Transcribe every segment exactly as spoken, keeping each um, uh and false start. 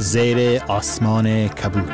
زیر آسمان کبود.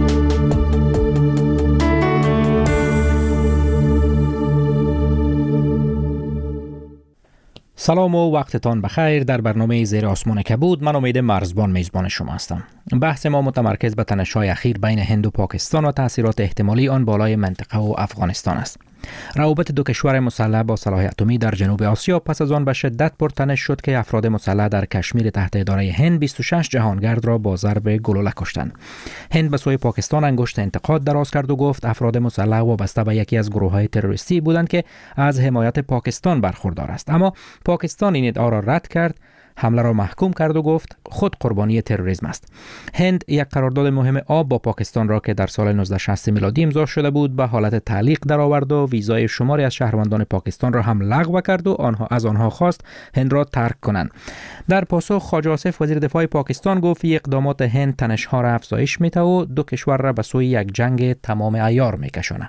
سلام و وقتتان بخیر. در برنامه زیر آسمان کبود من امید مرزبان میزبان شما هستم. بحث ما متمرکز به تنش‌های اخیر بین هند و پاکستان و تأثیرات احتمالی آن بالای منطقه و افغانستان است. روابط دو کشور مسلح با سلاح اتمی در جنوب آسیا پس از آن به شدت پرتنش شد که افراد مسلح در کشمیر تحت اداره هند بیست و شش جهانگرد را با ضرب گلوله کشتند. هند به سوی پاکستان انگشت انتقاد دراز کرد و گفت افراد مسلح وابسته به یکی از گروه‌های تروریستی بودند که از حمایت پاکستان برخوردار است. اما پاکستان این ادعا را رد کرد، حمله را محکوم کرد و گفت خود قربانی تروریسم است. هند یک قرارداد مهم آب با پاکستان را که در سال نوزده شصت میلادی امضا شده بود به حالت تعلیق درآورد و ویزای شماری از شهروندان پاکستان را هم لغو کرد و آنها از آنها خواست هند را ترک کنند. در پاسخ خواجه آصف وزیر دفاع پاکستان گفت اقدامات هند تنش‌ها را افزایش می‌دهد و دو کشور را به سوی یک جنگ تمام عیار می‌کشاند.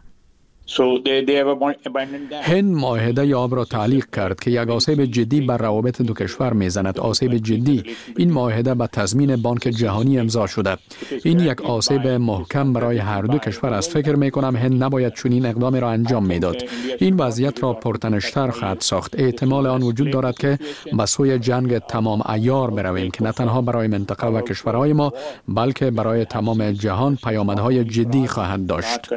هند معاهده آب را تعلیق کرد که یک آسیب جدی بر روابط دو کشور میزند. آسیب جدی. این معاهده به تضمین بانک جهانی امضا شده. این یک آسیب محکم برای هر دو کشور است. فکر می کنم هند نباید چنین اقدامی را انجام میداد. این وضعیت را پرتنش‌تر خواهد ساخت. احتمال آن وجود دارد که به سوی جنگ تمام عیار برویم که نه تنها برای منطقه و کشورهای ما بلکه برای تمام جهان پیامدهای جدی خواهد داشت.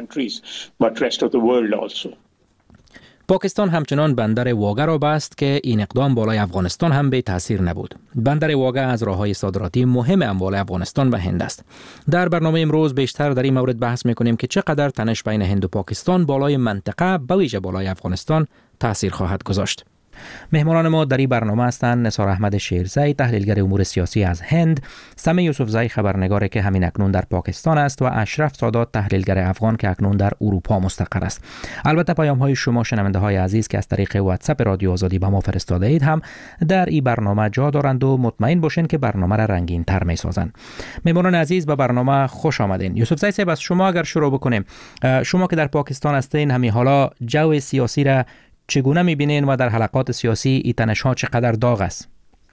پاکستان همچنان بندر واگه را بست که این اقدام بالای افغانستان هم به تاثیر نبود. بندر واگه از راه‌های صادراتی مهم اموال افغانستان و هند است. در برنامه امروز بیشتر در این مورد بحث می‌کنیم که چقدر تنش بین هند و پاکستان بالای منطقه به ویژه بالای افغانستان تاثیر خواهد گذاشت. مهمانان ما در این برنامه هستند نثار احمد شیرزی، تحلیلگر امور سیاسی از هند، سمی یوسفزی خبرنگاری که همین اکنون در پاکستان است و اشرف سادات تحلیلگر افغان که اکنون در اروپا مستقر است. البته پیام‌های شما شنونده های عزیز که از طریق واتساپ رادیو آزادی به ما فرستاده اید هم در این برنامه جا دارند و مطمئن باشین که برنامه را رنگین تر می‌سازند. مهمانان عزیز به برنامه خوش آمدین. یوسفزی صاحب از شما اگر شروع بکنیم، شما که در پاکستان هستین همین حالا جو سیاسی را چگونه می‌بینین و در حلقات سیاسی این تنش‌ها چقدر داغ است؟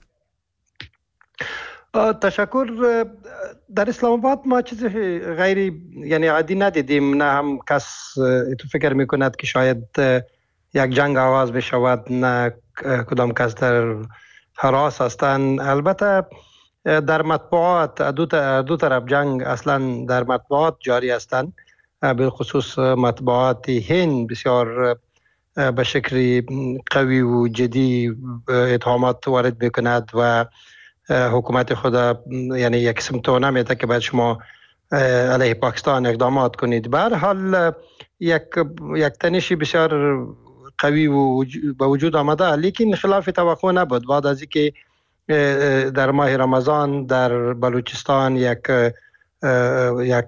تشکر. در اسلام آباد ما چیز غیر یعنی عادی ندیدیم. نه هم کس تو فکر می‌کند که شاید یک جنگ آغاز بشود، نه کدام کس در هراس هستند. البته در مطبوعات دو, دو طرف جنگ اصلا در مطبوعات جاری هستند، بالخصوص مطبوعات هند بسیار به شکلی قوی و جدی اتهامات وارد میکند و حکومت خود یعنی یک سمتونه میده که باید شما علیه پاکستان اقدامات کنید. به هر حال یک یک تنشی بسیار قوی و به وجود آمده، لیکن خلاف توقع نبود. بعد از اینکه در ماه رمضان در بلوچستان یک یک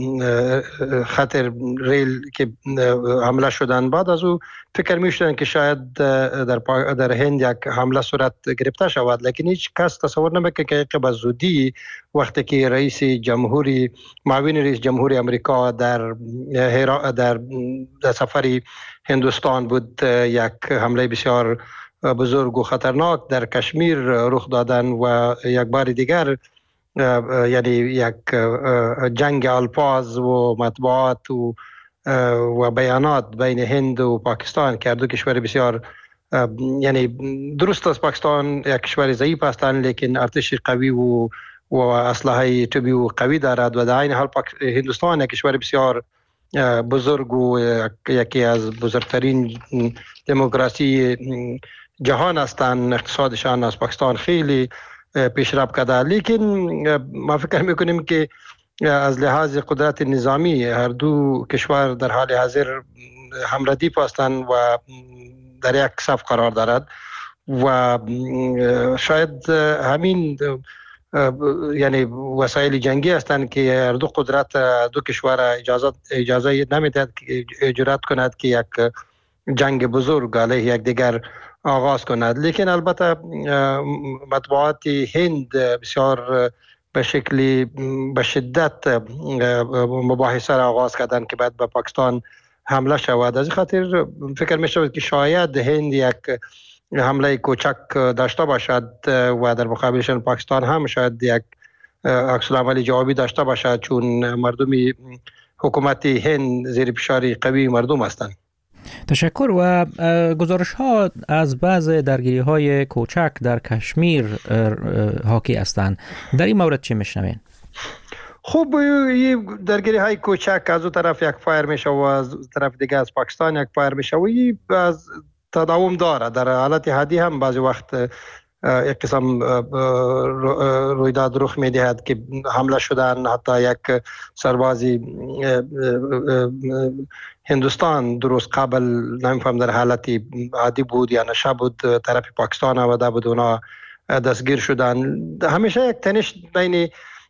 خطر ریل که حمله شدن، بعد از او فکر می‌شدن که شاید در در هند یک حمله صورت گرفته شود، لیکن هیچ کس تصور نمی‌کرد که به زودی وقتی که رئیس جمهوری معاون رئیس جمهوری آمریکا در در در سفری هندوستان بود یک حمله بسیار بزرگ و خطرناک در کشمیر رخ دادن و یک بار دیگر یعنی یک جنگ الفاظ و مطبوعات و و بیانات بین هند و پاکستان که دو کشور بسیار یعنی درست است پاکستان یک کشور ضعیف هستند لیکن ارتش قوی و و اسلحه طبی و قوی دارد و در این حال هندوستان یک کشور بسیار بزرگ و یکی از بزرگترین دموکراسی جهان هستند. اقتصادشان از پاکستان خیلی پیشرفت کرده، لیکن ما فکر میکنیم که از لحاظ قدرت نظامی هر دو کشور در حال حاضر همردیف هستند و در یک صف قرار دارد و شاید همین یعنی وسایل جنگی هستند که هر دو قدرت دو کشور اجازه اجازه نمیدهد که جرأت کند که یک جنگ بزرگ علیه یک دیگر آغاز کند. لیکن البته مطبوعات هند بسیار به شکلی به شدت مباحثه را آغاز کردن که بعد به پاکستان حمله شود. از این خاطر فکر می شود که شاید هند یک حمله کوچک داشته باشد و در مقابلشان پاکستان هم شاید یک عکس العمل جوابی داشته باشد، چون مردم حکومت هند زیر فشار قوی مردم هستند. تشکر. و گزارش ها از بعض درگیری های کوچک در کشمیر حاکی هستند. در این مورد چی میشنوین؟ خب این درگیری های کوچک از اون طرف یک فایر میشه و از طرف دیگه از پاکستان یک فایر میشه و این از تداوم داره. در حالت عادی هم بعضی وقت یک قسم رویداد رخ میدهد که حمله شدن، حتی یک سربازی هندوستان درست قبل نمیفهم در حالت عادی بود یا نشه بود طرف پاکستان آمده بود، اونا دستگیر شدن. همیشه یک تنش بین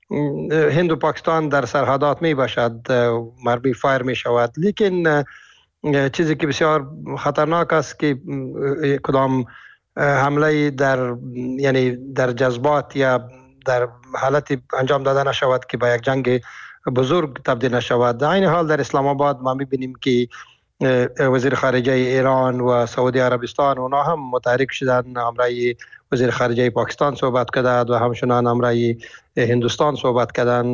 هند و پاکستان در سرحدات می باشد، مرمی فایر می شود. لیکن چیزی که بسیار خطرناک است که کدام حمله در یعنی در جذبات یا در حالت انجام داده نشود که به یک جنگ بزرگ تبدیل نشود. در این حال در اسلام آباد ما می‌بینیم که وزیر خارجه ایران و سعودی عربستان اونا هم متحرک شدن، همراه وزیر خارجه پاکستان صحبت کردند و همچنان همراه هندوستان صحبت کردند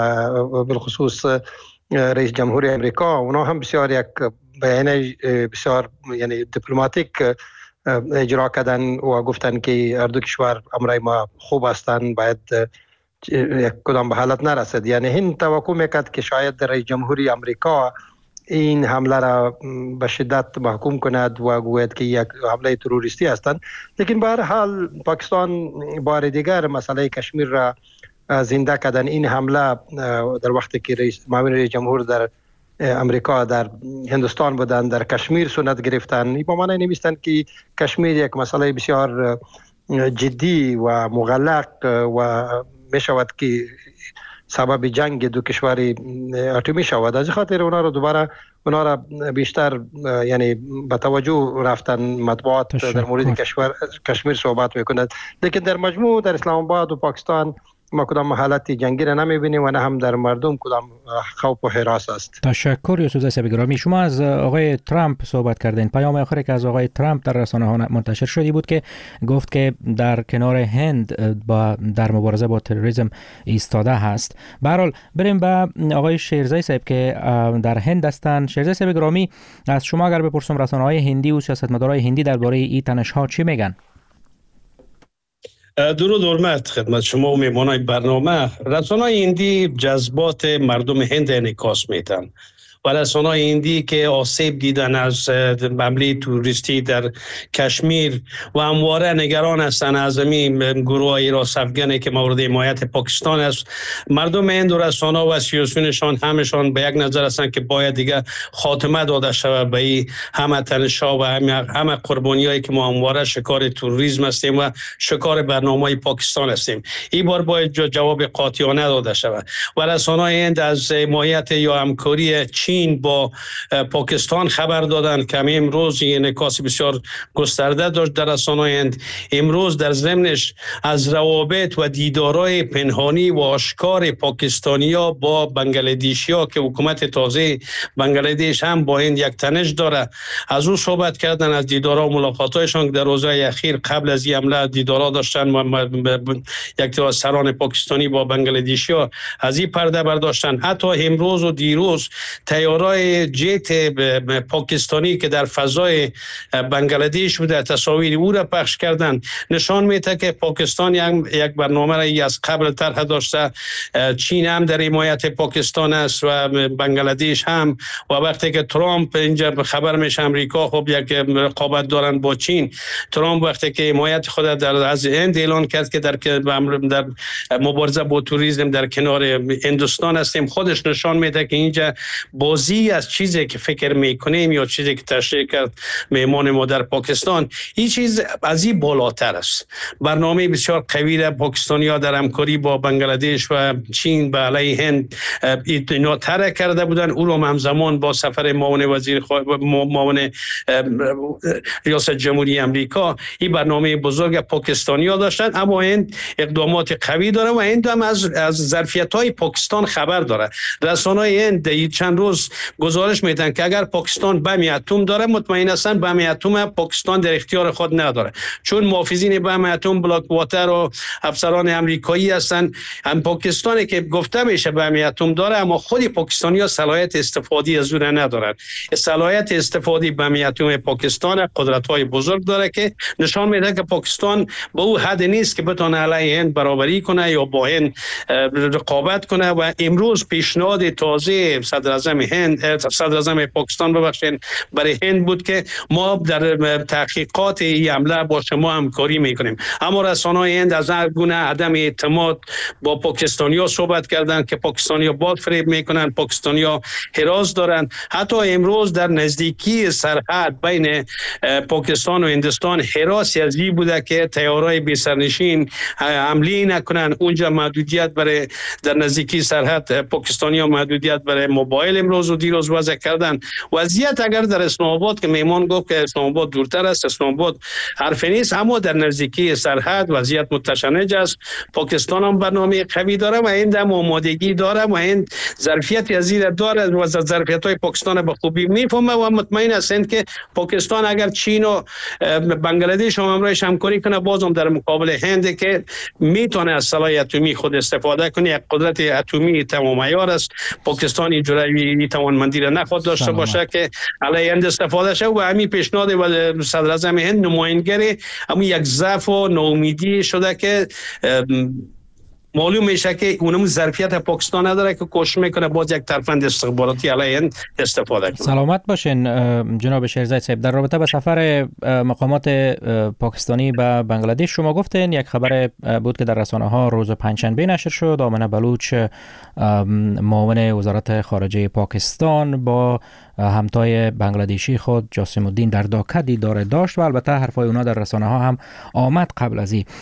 و بالخصوص رئیس جمهوری امریکا اونا هم بسیار یک بیانیه بسیار یعنی دیپلماتیک اجرا کردن و گفتن که هر دو کشور همراه ما خوب هستند، باید یک کدام به حالت نرسد. یعنی هند توقع میکرد که شاید رئیس جمهوری امریکا این حمله را به شدت محکوم کند و گوید که یک حمله تروریستی هستند. لیکن به هر حال پاکستان بار دیگر مسئله کشمیر را زنده کردن. این حمله در وقتی که رئیس معاون رئیس جمهور در امریکا در هندوستان بودن، در کشمیر سنت گرفتن. این با معنی نمیستند که کشمیر یک مسئله بسیار جدی و مغلق و می شود که سبب جنگ دو کشور اتمی شود. از خاطر اونا رو دوباره اونا را بیشتر یعنی با توجه رفتن مطبوعات در مورد کشور کشمیر صحبت میکند. لیکن در مجموع در اسلام آباد و پاکستان ما کدام حالت جنگی را نمیبینیم و نه هم در مردم کدام خوف و هراس است. تشکر یوسف زیسه گرامی. شما از آقای ترامپ صحبت کردین. پیام آخری که از آقای ترامپ در رسانه ها منتشر شدی بود که گفت که در کنار هند با در مبارزه با تروریسم ایستاده هست. به هر حال بریم به آقای شیرزی صاحب که در هند هستند. شیرزی صاحب گرامی، از شما اگر بپرسم رسانه های هندی و سیاستمدارای هندی درباره این تنش ها چی میگن؟ درود و حرمت خدمت شما و میهمانای برنامه. رسانه‌های هندی جذبات مردم هند انعکاس میدن و رسانه‌های هندی که آسیب دیدن از حمله توریستی در کشمیر و همواره نگران هستند از این گروه‌های راست افغانی که مورد حمایت پاکستان است. مردم هند و رسانه‌ها و سیاسیونشان همشان به یک نظر هستند که باید دیگه خاتمه داده شود به این همه تنش‌ها و همه همه قربانی‌هایی که ما همواره شکار تروریسم هستیم و شکار برنامه‌های پاکستان هستیم. این بار باید جواب قاطعانه داده شود و رسانه‌های هند از حمایت یا همکاری چین با پاکستان خبر دادن که امروز این انعکاس بسیار گسترده داشت در رسانه‌های هند. امروز در ضمنش از روابط و دیدارهای پنهانی و آشکار پاکستانی‌ها با بنگلادیشی‌ها که حکومت تازه بنگلادیش هم با هند یک تنش داره، از او صحبت کردن، از دیدارها و ملاقات‌هایشان که در روزهای اخیر قبل از این حمله دیدارها داشتن و یک تا سران پاکستانی با بنگلادیشی‌ها از این پرده برداشتن. حتی امروز و دیروز تیارای جت پاکستانی که در فضای بنگلادیش بوده تصاویر او را پخش کردن، نشان میده که پاکستان یک برنامه را از قبل طرح داشته. چین هم در حمایت پاکستان است و بنگلادیش هم. و وقتی که ترامپ اینجا خبر میشه امریکا خب یک رقابت دارن با چین، ترامپ وقتی که حمایت خود در از هند اعلان کرد که در در مبارزه با توریسم در کنار هندوستان هستیم، خودش نشان میده که اینجا بازی از چیزی که فکر میکنیم یا چیزی که تشریح کرد مهمان ما در پاکستان، این چیز از این بالاتر است. برنامه بسیار قوی را پاکستانی‌ها در همکاری با بنگلادیش و چین به علیه هند اینا طرح کرده بودن. او رو همزمان با سفر معاون وزیر معاون ریاست جمهوری امریکا این برنامه بزرگ پاکستانی‌ها داشتن. اما هند اقدامات قوی داره و هند هم از از ظرفیت‌های پاکستان خبر داره. رسانه‌های هند چند روز امروز گزارش میدن که اگر پاکستان بم اتم داره، مطمئن هستن بم اتم پاکستان در اختیار خود نداره، چون محافظین بم اتم بلاک واتر و افسران امریکایی هستن. هم پاکستانی که گفته میشه بم اتم داره، اما خود پاکستانی‌ها صلاحیت استفاده از اون ندارن. صلاحیت استفاده بم اتم پاکستان قدرت‌های بزرگ داره که نشان میده که پاکستان به او حد نیست که بتونه علیه هند برابری کنه یا با هند رقابت کنه. و امروز پیشنهاد تازه صدر اعظم هند صدر اعظم پاکستان ببخشید برای هند بود که ما در تحقیقات این حمله با شما همکاری میکنیم، اما رسانه‌های هند از هر گونه عدم اعتماد با پاکستانی‌ها صحبت کردند که پاکستانی‌ها باد فریب میکنن، پاکستانی‌ها حراس دارن. حتی امروز در نزدیکی سرحد بین پاکستان و هندوستان حراسی از این بوده که طیاره‌های بی سرنشین حمله نکنن اونجا. محدودیت برای در نزدیکی سرحد پاکستانی‌ها محدودیت برای موبایل امروز و دیروز وضع کردن. وضعیت اگر در اسلام آباد که میمان گفت که اسلام آباد دورتر است، اسلام آباد حرفی نیست، اما در نزدیکی سرحد وضعیت متشنج است. پاکستان هم برنامه قوی داره و این هم آمادگی داره و این ظرفیت از این داره و ظرفیت‌های پاکستان به خوبی میفهمه و مطمئن هستند که پاکستان اگر چین و بنگلادش هم همراهش همکاری کنه، بازم در مقابل هند که میتونه از سلاح اتمی خود استفاده کنه. یک قدرت اتمی تمام عیار است. پاکستان این جوری توانمندی را نخواد داشته باشه که علیه هند استفاده شه و همین پیشنهاد و صدر اعظم هند نمایندگی همون یک ضعف و ناامیدی شده که معلوم میشه که اونم ظرفیت پاکستان نداره که کوشش میکنه باز یک ترفند استخباراتی علیه هند استفاده کنه. سلامت باشین جناب شیرزاد صاحب. در رابطه با سفر مقامات پاکستانی به بنگلادش شما گفتین یک خبر بود که در رسانه ها روز پنجشنبه نشر شد. آمنه بلوچ معاون وزارت خارجه پاکستان با همتای بنگلادشی خود جاسم الدین در داکا دیدار داشت و البته حرفای اونا در رسانه ها هم آمد قبل از این.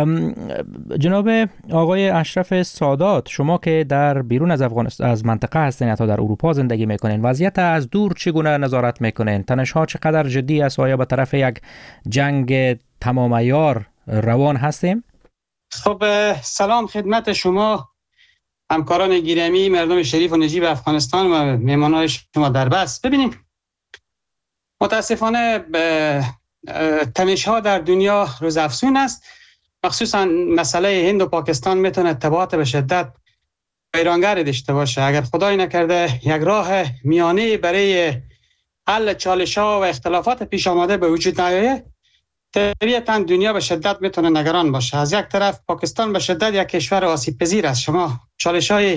جناب آقای اشرف سادات، شما که در بیرون از افغانستان از منطقه هستین یا در اروپا زندگی میکنین، وضعیت از دور چگونه نظارت میکنین؟ تنش‌ها چقدر جدی است؟ آیا به طرف یک جنگ تمام عیار روان هستیم؟ خب سلام خدمت شما همکاران گرامی، مردم شریف و نجیب افغانستان و مهمانان شما در بس. ببینیم متاسفانه تنش‌ها در دنیا روز افزون است، مخصوصا مسئله هند و پاکستان میتونه تبعات به شدت ویرانگر داشته باشه. اگر خدای نکرده یک راه میانه برای حل چالش‌ها و اختلافات پیش آمده به وجود نیاید، طبیعتاً دنیا به شدت میتونه نگران باشه. از یک طرف پاکستان به شدت یک کشور آسیب پذیر است. شما چالش‌های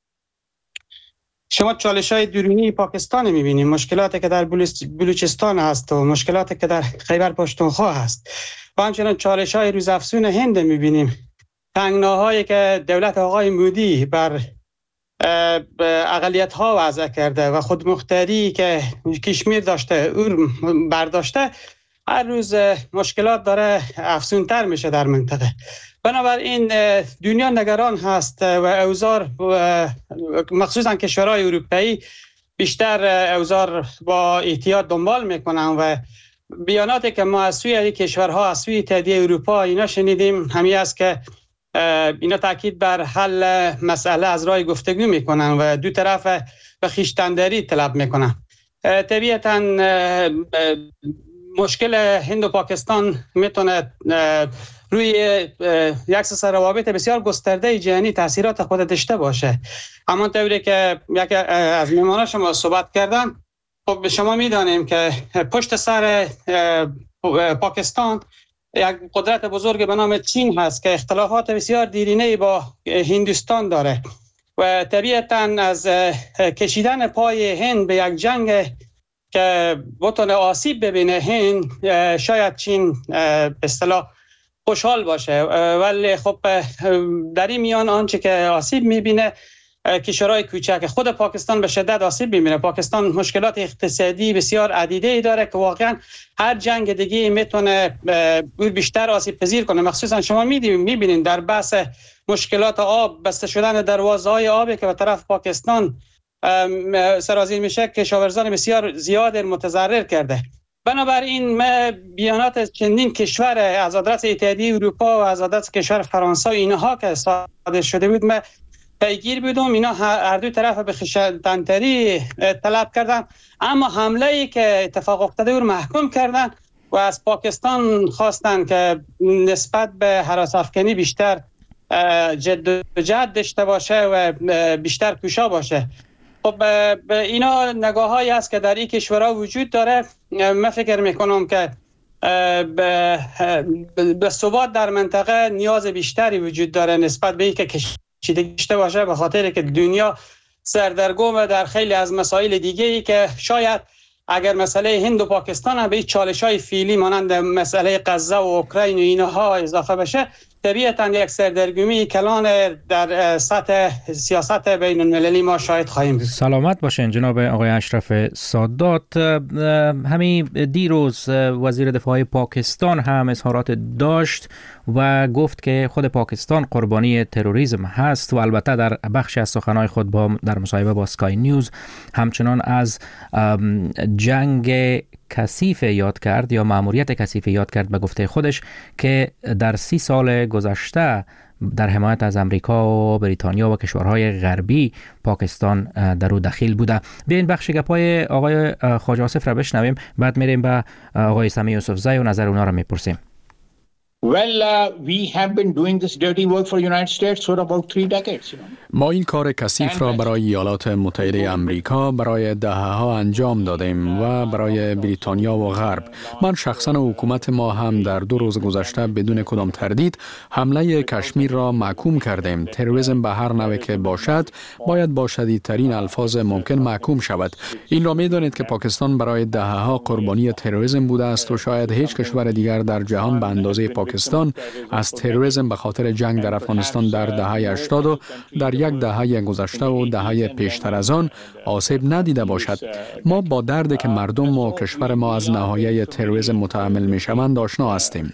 شما چالش‌های درونی پاکستان می‌بینید، مشکلاتی که در بلوچستان هست و مشکلاتی که در خیبر پختونخوا هست و همچنین چالش‌های روزافزون هند می‌بینیم. تنگناهایی که دولت آقای مودی بر اقلیت‌ها وضع کرده و خودمختاری که کشمیر داشته او برداشته، هر روز مشکلات داره افزونتر میشه در منطقه. بنابراین دنیا نگران هست و اوضاع مخصوصا کشورهای اروپایی بیشتر اوضاع با احتیاط دنبال میکنن و بیاناتی که ما از سوی کشورها از سوی اتحادیه اروپا اینا شنیدیم همین است که اینا تاکید بر حل مسئله از راه گفتگو میکنن و دو طرف به خویشتنداری طلب میکنن. طبیعتاً مشکل هند و پاکستان میتونه روی یک سلسله روابط بسیار گسترده جهانی تاثیرات خود داشته باشه. اما طوری که یک از مهمانان شما صحبت کردن، خب شما میدانیم که پشت سر پاکستان یک قدرت بزرگ به نام چین هست که اختلافات بسیار دیرینه با هندوستان داره و طبیعتاً از کشیدن پای هند به یک جنگ که بتونه آسیب ببینه هند، شاید چین به اصطلاح خوشحال باشه، ولی خب در این میان آنچه که آسیب میبینه کشورهای کوچک، خود پاکستان به شدت آسیب میبینه. پاکستان مشکلات اقتصادی بسیار عدیده داره که واقعا هر جنگ دیگه میتونه بیشتر آسیب پذیر کنه. مخصوصا شما میبینین در بحث مشکلات آب، بسته شدن دروازه‌های آبی که به طرف پاکستان سرازیر میشه، کشاورزان بسیار زیاد متضرر کرده. بنابراین بیانات چندین کشور از آدرس اتحادیه اروپا و از آدرس کشور فرانسه و اینها که صادر شده بود، من پیگیر بودم. اینا هر دو طرف به خشونت‌تری طلب کردن، اما حمله ای که اتفاق افتاده رو محکوم کردن و از پاکستان خواستن که نسبت به هراس افکنی بیشتر جد و جهد داشته باشه و بیشتر کوشا باشه. خب اینا نگاه هایی است که در این کشورها وجود داره. من فکر میکنم که به به ثبات در منطقه نیاز بیشتری وجود داره نسبت به اینکه کشیدگی داشته باشه، به خاطر که دنیا سردرگم در خیلی از مسائل دیگه ای که شاید اگر مسئله هند و پاکستان هم به چالش‌های فعلی مانند مسئله غزه و اوکراین و اینها اضافه بشه، طبیعتاً یک سردرگمی کلان در سطح سیاست بین المللی ما شاهد خواهیم بود. سلامت باشین جناب آقای اشرف سادات. همین دیروز وزیر دفاع پاکستان هم اظهارات داشت و گفت که خود پاکستان قربانی تروریسم هست و البته در بخش از سخنهای خود با در مصاحبه با سکای نیوز همچنان از جنگ کثیف یاد کرد یا مأموریت کثیف یاد کرد به گفته خودش که در سی سال گذشته در حمایت از امریکا و بریتانیا و کشورهای غربی پاکستان در او دخیل بوده. بیاین بخش گپای آقای خواجه آصف را بشنویم، بعد میریم به آقای سمی یوسفزی و نظر اونا را میپرسیم. Well, uh, we have been doing this dirty work for the United States for about three decades. You know. ما این کار کثیف را برای ایالات متحده آمریکا برای دهه‌ها انجام دادیم و برای بریتانیا و غرب. من شخصا و حکومت ما هم در دو روز گذشته بدون کدام تردید حمله کشمیر را محکوم کردیم. تروریسم به هر نوع که باشد باید با شدیدترین الفاظ ممکن محکوم شود. این را می‌دانید که پاکستان برای دهه‌ها قربانی تروریسم بوده است و شاید هیچ کشور دیگر در جهان به اندازه پاکستان از تروریسم به خاطر جنگ در افغانستان در دهه هشتاد و در یک دهه گذشته و دهه پیشتر از آن آسیب ندیده باشد. ما با دردی که مردم و کشور ما از نهایه تروریسم متحمل میشوند آشنا هستیم.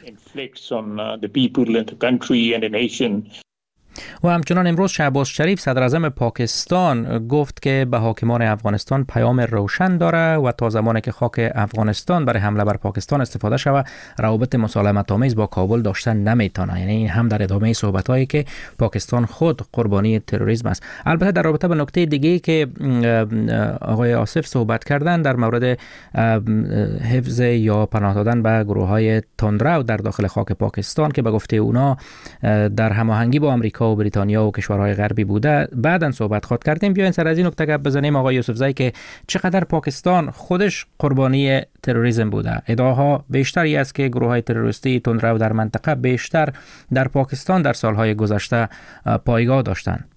و همچنان امروز شهباز شریف صدر اعظم پاکستان گفت که به حاکمان افغانستان پیام روشن داره و تا زمانی که خاک افغانستان برای حمله بر پاکستان استفاده شود روابط مسالمت آمیز با کابل داشتن نمیتونه. یعنی هم در ادامه صحبت‌هایی که پاکستان خود قربانی تروریسم است. البته در رابطه با نکته دیگه‌ای که آقای آصف صحبت کردن در مورد حفظ یا پناه دادن به گروه‌های تندرو در داخل خاک پاکستان که به گفته اونا در هماهنگی با آمریکا و بریتانیا و کشورهای غربی بوده، بعداً صحبت خود کردیم. بیاین سر از این نکته گپ بزنیم آقای یوسفزی که چقدر پاکستان خودش قربانی تروریسم بوده. ادعاها بیشتری است که گروه‌های تروریستی تندرو در منطقه بیشتر در پاکستان در سالهای گذشته پایگاه داشتند.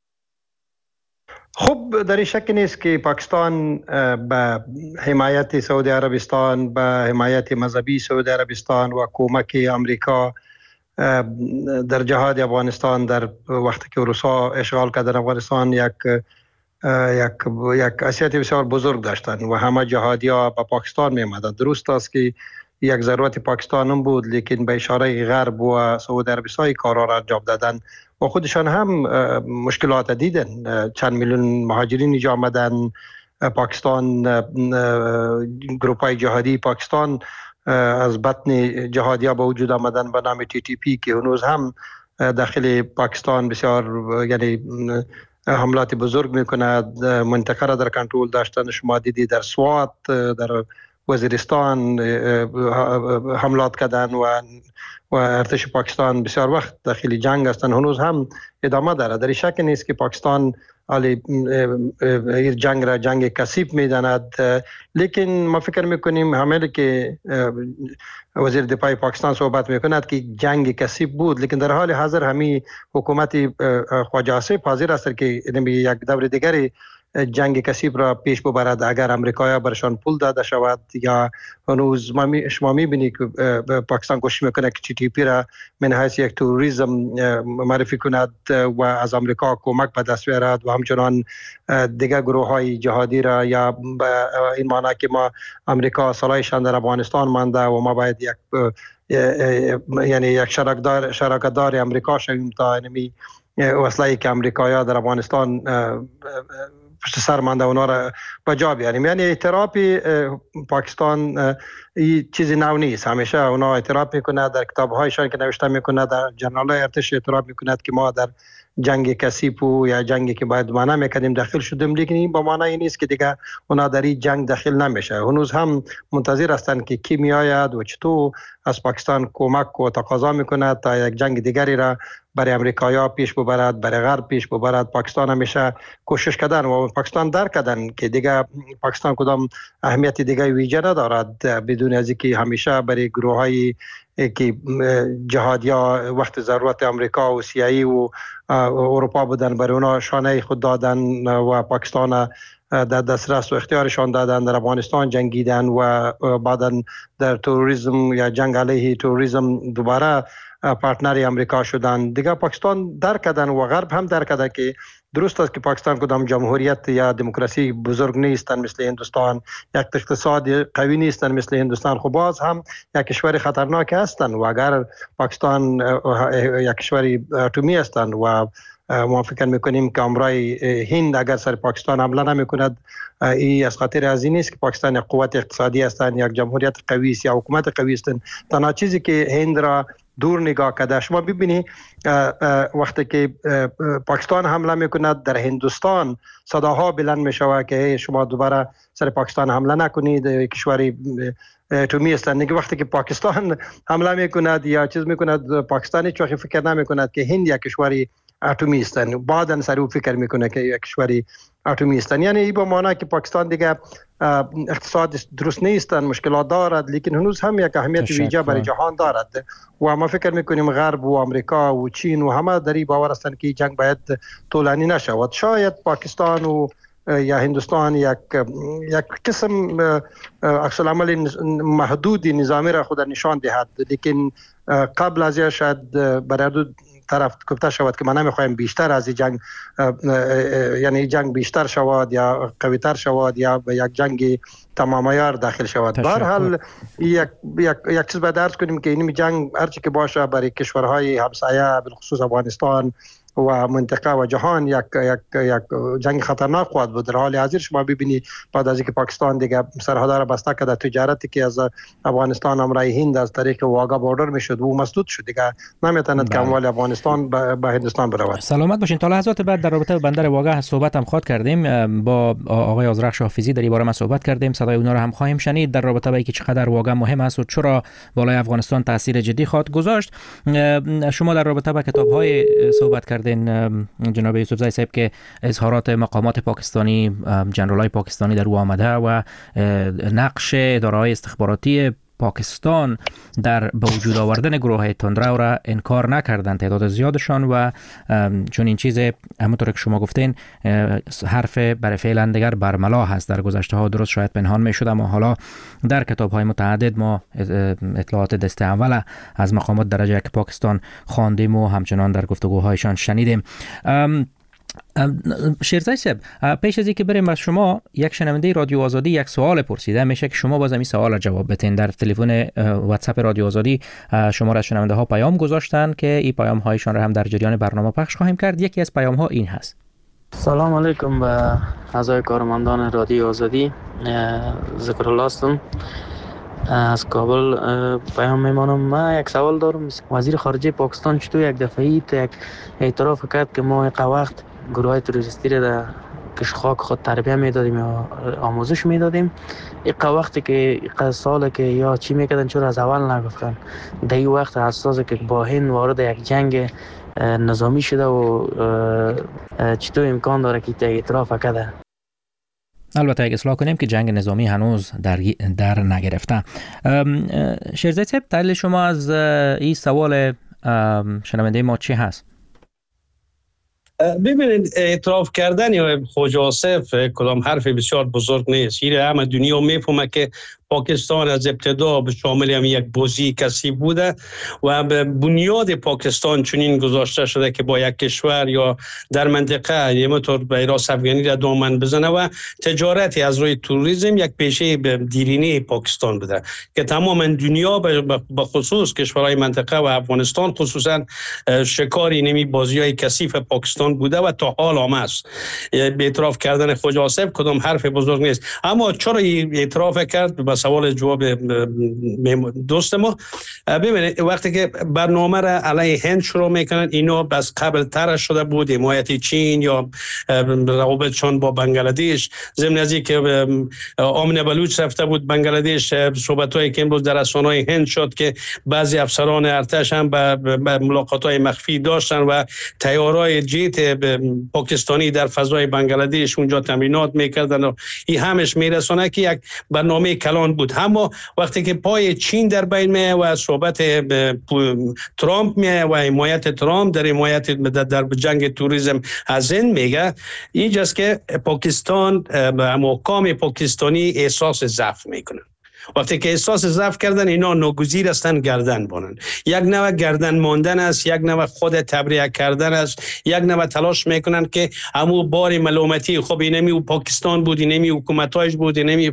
خب در این شک نیست که پاکستان به حمایت سعودی عربستان، به حمایت مذهبی سعودی عربستان و کمک آمریکا در جهاد افغانستان در وقتی که روسا اشغال کردن افغانستان یک یک یک حیثیت بسیار بزرگ داشتند و همه جهادی‌ها به پاکستان می‌آمدند. درست است که یک ضرورت پاکستان هم بود، لیکن به اشاره غرب و سعودی عربستان کارا را انجام دادن و خودشان هم مشکلات دیدن. چند میلیون مهاجرین اینجا آمدن. پاکستان گروپ‌های جهادی پاکستان از بطن جهادی‌ها به وجود آمدن به نام تی تی پی که هنوز هم داخل پاکستان بسیار یعنی حملات بزرگ میکند، منطقه را در کنترل داشتن. شما دیدی در سوات، در وزیرستان حملات کردن و و ارتش پاکستان بسیار وقت داخل جنگ هستند، هنوز هم ادامه دارد. در شک نیست که پاکستان علی این جنگ را جنگ کثیف میداند، لیکن ما فکر میکنیم همه که وزیر دفاع پاکستان صحبت میکند که جنگ کثیف بود، لیکن در حال حاضر همین حکومت خواجه آصف حاضر است که یک دور دیگری جنگ کثیف را پیش ببرد اگر امریکایی برشان پول داده شود. یا هنوز شما میبینید که پاکستان کوشش میکنه که تی تی پی را من حیث یک تروریسم معرفی کند و از امریکا کمک به دست بیارد و همچنان دیگر گروه های جهادی را، یا این معنی که ما امریکا سالایشان در افغانستان مانده و ما باید یک یعنی یک شراکتدار شراکتدار امریکا شویم تا اینمی وسیله‌ای که امریکایی‌ها در افغانستان پشت سر مانده اونا را به جا بیاریم. یعنی اعتراف پاکستان این چیزی نو نیست. همیشه اونا اعتراف میکنه، در کتابهایشان که نوشته میکنه، در ژورنال‌های ارتش اعتراف میکنه که ما در جنگ کثیف و یا جنگی که باید مانع میکردیم داخل شدیم، لیکن این با معنی نیست که دیگه اونا در این جنگ داخل نمیشه. هنوز هم منتظر هستند که کی میآید و چطور از پاکستان کمک و تقاضا میکنه تا یک جنگ دیگری را برای امریکایی‌ها پیش ببرد، برای غرب پیش ببرد. پاکستان همیشه کوشش کردن و پاکستان درک کردن که دیگه پاکستان کدام اهمیت دیگه ویژه ندارد، بدون از اینکه همیشه برای گروه‌های که جهادیا وقت ضرورت امریکا و سیایی و اروپا بودن برای اونا شانه خود دادن و پاکستان در دسترس و اختیارشان دادن، در افغانستان جنگیدن و بعدا در تروریسم یا جنگ علیه تروریسم دوباره پارتنر امریکا شدن. دیگه پاکستان درک کردن و غرب هم درک کرده که درست است که پاکستان کدام جمهوریت یا دموکراسی بزرگ نیستن مثل هندوستان، یک اقتصاد قوی نیستن مثل هندوستان، خب باز هم یک کشور خطرناک هستند و اگر پاکستان یک کشور اتمی هستند و ما فکر میکنیم که امرای هند اگر سر پاکستان حمله نمیکند، این از خاطر از این نیست که پاکستان یک قوت اقتصادی هستند، یک جمهوریت قوی است یا حکومت قوی هستند. تنها چیزی که هند را دور نگاه کرده. شما ببینید وقتی که پاکستان حمله میکند در هندوستان صداها بلند میشود که شما دوباره سر پاکستان حمله نکنید، کشوری اتمی هستند. دیگه وقتی که پاکستان حمله میکند یا چیز میکند، پاکستانی چوخی فکر نمیکند که هند یک کشوری اتمی هستند، بعداً سر او فکر میکنه که یک کشوری اتمی هستند. یعنی این با معنی که پاکستان دیگه اقتصاد درست نیستن، مشکلات دارد، لیکن هنوز هم یک اهمیت ویژه برای جهان دارد و ما فکر میکنیم غرب و امریکا و چین و همه در این باور هستند که جنگ باید طولانی نشود. شاید پاکستان و یا هندوستان یک یک قسم عکس العمل محدود نظامی را خود نشان دهد، لیکن قبل از این شاید برای دو طرف گفته شود که ما نمیخوایم بیشتر از این جنگ، یعنی جنگ بیشتر شود یا قوی تر شود یا به یک جنگ تمام عیار داخل شود. به هر حال یک یک یک چیز باید عرض کنیم که این جنگ هرچی که باشه برای کشورهای همسایه بالخصوص افغانستان و منطقه و جهان یک یک یک جنگ خطرناک خواهد بود. در حال حاضر شما ببینید بعد از اینکه پاکستان دیگه سرحدها را بسته کرده، تجارتی که از افغانستان امرای هند از طریق واغا بوردر میشد و مسدود شد، دیگه نمیتواند که اموال افغانستان به هندوستان برود. سلامت باشین. تا لحظات بعد در رابطه با بندر واغا صحبت هم خواهد کردیم، با آقای آذرخش حافظی در این باره ما صحبت کردیم، صدای اونا رو هم خواهیم شنید در رابطه با اینکه چقدر واغا مهم است و چرا بالای افغانستان تاثیر جدی خواهد گذاشت. شما در رابطه با کتاب‌های صحبت کردین جناب یوسف زی صاحب که اظهارات مقامات پاکستانی، جنرالای پاکستانی در او آمده و نقش اداره‌های استخباراتی پاکستان در به وجود آوردن گروه تندرو را انکار نکردند، تعداد زیادشان، و چون این چیز همونطور که شما گفتین حرف برای فعلا دیگر برملا هست. در گذشته ها درست شاید پنهان می شد، اما حالا در کتاب های متعدد ما اطلاعات دست اول از مقامات درجه یک پاکستان خواندیم و همچنان در گفتگوهایشان شنیدیم. شیرزای صاحب، پیش از اینکه بریم از شما، یک شنونده رادیو آزادی یک سوال پرسیده، میشه که شما باز این سوال را جواب بدین. در تلفن واتساپ رادیو آزادی شما را شنونده ها پیام گذاشتن که این پیام هایشان را هم در جریان برنامه پخش خواهیم کرد. یکی از پیام ها این هست: سلام علیکم به اعضای کارمندان رادیو آزادی، ذکرالله هستم از کابل پیام میمانم. من یک سوال دارم، وزیر خارجه پاکستان چطور یک دفعی یک اعتراف کرد که ما یک وقت گروه تروریستی را در کشخاک خود تربیه میدادیم یا آموزش میدادیم، یک وقتی که ساله که یا چی میکردن چرا از اول نگفتن؟ در این وقت حساسه که با هند وارد یک جنگ نظامی شده و چطور امکان داره که اعتراف کرده؟ البته اگه اصلاح کنیم که جنگ نظامی هنوز در, در نگرفته. شیرزای صاحب، دلیل شما از این سوال شنونده ما چی هست؟ ببینید، اعتراف کردن یا خواجه آصف کدام حرف بسیار بزرگ نیست. این همه دنیا میفهمه که پاکستان از ابتدا به شامل هم یک بازی کسی بوده و به بنیاد پاکستان چنین گذاشته شده که با یک کشور یا در منطقه همینطور به راست افغانی را دامن بزنه و تجارتی از روی توریسم یک پیشه دیرینه پاکستان بوده که تمام دنیا به خصوص کشورهای منطقه و افغانستان خصوصا شکار اینمی بازی‌های کثیف پاکستان بوده و تا حال هم است. اعتراف کردن خواجه آصف کدام حرف بزرگ نیست، اما چرا اعتراف کرد؟ سوال جواب دوست ما. ببینید وقتی که برنامه را علیه هند شروع میکنن، اینا بس قبل تر شده بود، حمایت چین یا روابطشان با بنگلادش. ضمن از اینکه آمنه بلوچ رفته بود بنگلادش، صحبت‌هایی که امروز در رسانه‌های هند شد که بعضی افسران ارتش هم به ملاقات‌های مخفی داشتن و طیاره‌های جیت پاکستانی در فضای بنگلادش اونجا تمرینات میکردن و این همش میرسونه که یک برنامه کلان بود. اما وقتی که پای چین در بین میه و صحبت ترامپ میه و حمایت ترامپ در حمایت در جنگ توریسم از هند میگه، اینجاست که پاکستان حکام پاکستانی احساس ضعف میکنن. وقتی که احساس ضعف کردن، اینا ناگزیر هستن گردن بانن. یک نوع گردن ماندن است، یک نوع خود تبرئه کردن است، یک نوع تلاش میکنن که همو بار ملامتی خب اینمی پاکستان بود، اینمی حکومتایش بود، اینمی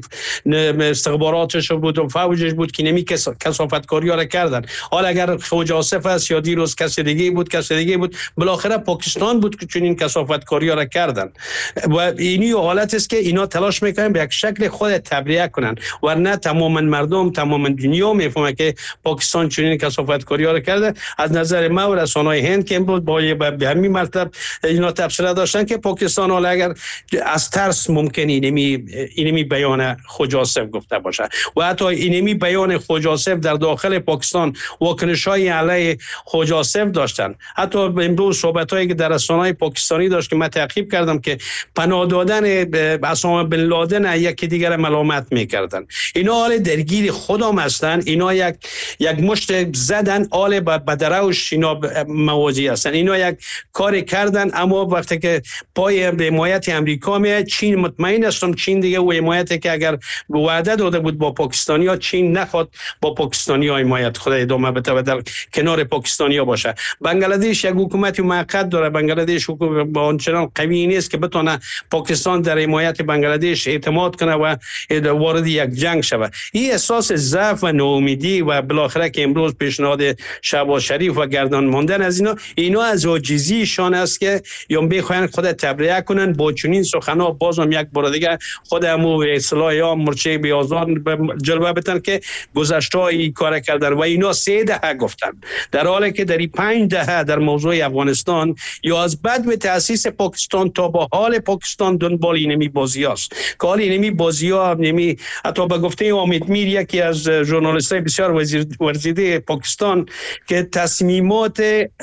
استخباراتش بود و فوجش بود که اینمی کثافتکاری ها را کردن. حالا اگر خوج آصف است یا دیروز کسی دیگه بود کسی دیگه بود، بالاخره پاکستان بود که چنین کثافتکاری ها را کردن. و اینی حالت است که اینا تلاش میکنن به یک شکل خود تبرئه کنن، ورنه تمام مردم تمام دنیا میفهمه که پاکستان چنین کثافتکاری ها را کرده. از نظر ما و رسانه‌های هند که امروز با به همین مرتبه اینا تبصره داشتن که پاکستان حالا اگر از ترس ممکن اینمی اینمی بیان خوج آصف گفته باشه و حتی اینمی بیان خوج آصف در داخل پاکستان واکنش‌های علیه خوج آصف داشتن. حتی امروز صحبت‌هایی که در رسانه‌های پاکستانی داشت که من تعقیب کردم که پناه دادن اسامه بن لادن یکی دیگر ملامت می‌کردن. اینا حال درگیر خودم هستن، اینا یک یک مشت زدن آل به دروش اینا موازی هستن. اینا یک کار کردن، اما وقتی که پای حمایت امریکا میاد، چین مطمئن هستم چین دیگه و حمایتی که اگر وعده داده بود با پاکستانیا، چین نخواد با پاکستانیا حمایت خود ادامه بده و در کنار پاکستانیا باشه. بنگلادش یک حکومت موقت داره، بنگلادش حکومت با آنچنان قوی نیست که بتونه پاکستان در حمایت بنگلادش اعتماد کنه و وارد یک جنگ شود. این احساس ضعف و ناامیدی و بالاخره که امروز پیشنهاد شهباز شریف و گردان ماندن از اینا اینا از عاجزیشان است که یا بخواین خود تبرئه کنن با چنین سخنا. بازم یک بار دیگه خودمو اصلاح یا مرچه بیازان جلوه بتن که گذشته این کار کردن و اینا سه دهه گفتن، در حالی که در این پنج دهه در موضوع افغانستان یا از بعد به تأسیس پاکستان تا با حال پاکستان دنبال اینمی بازی است که حال اینمی بازی ها نمی حتی به گفته امید میر یکی از ژورنالیست‌های بسیار ورزیده پاکستان که تصمیمات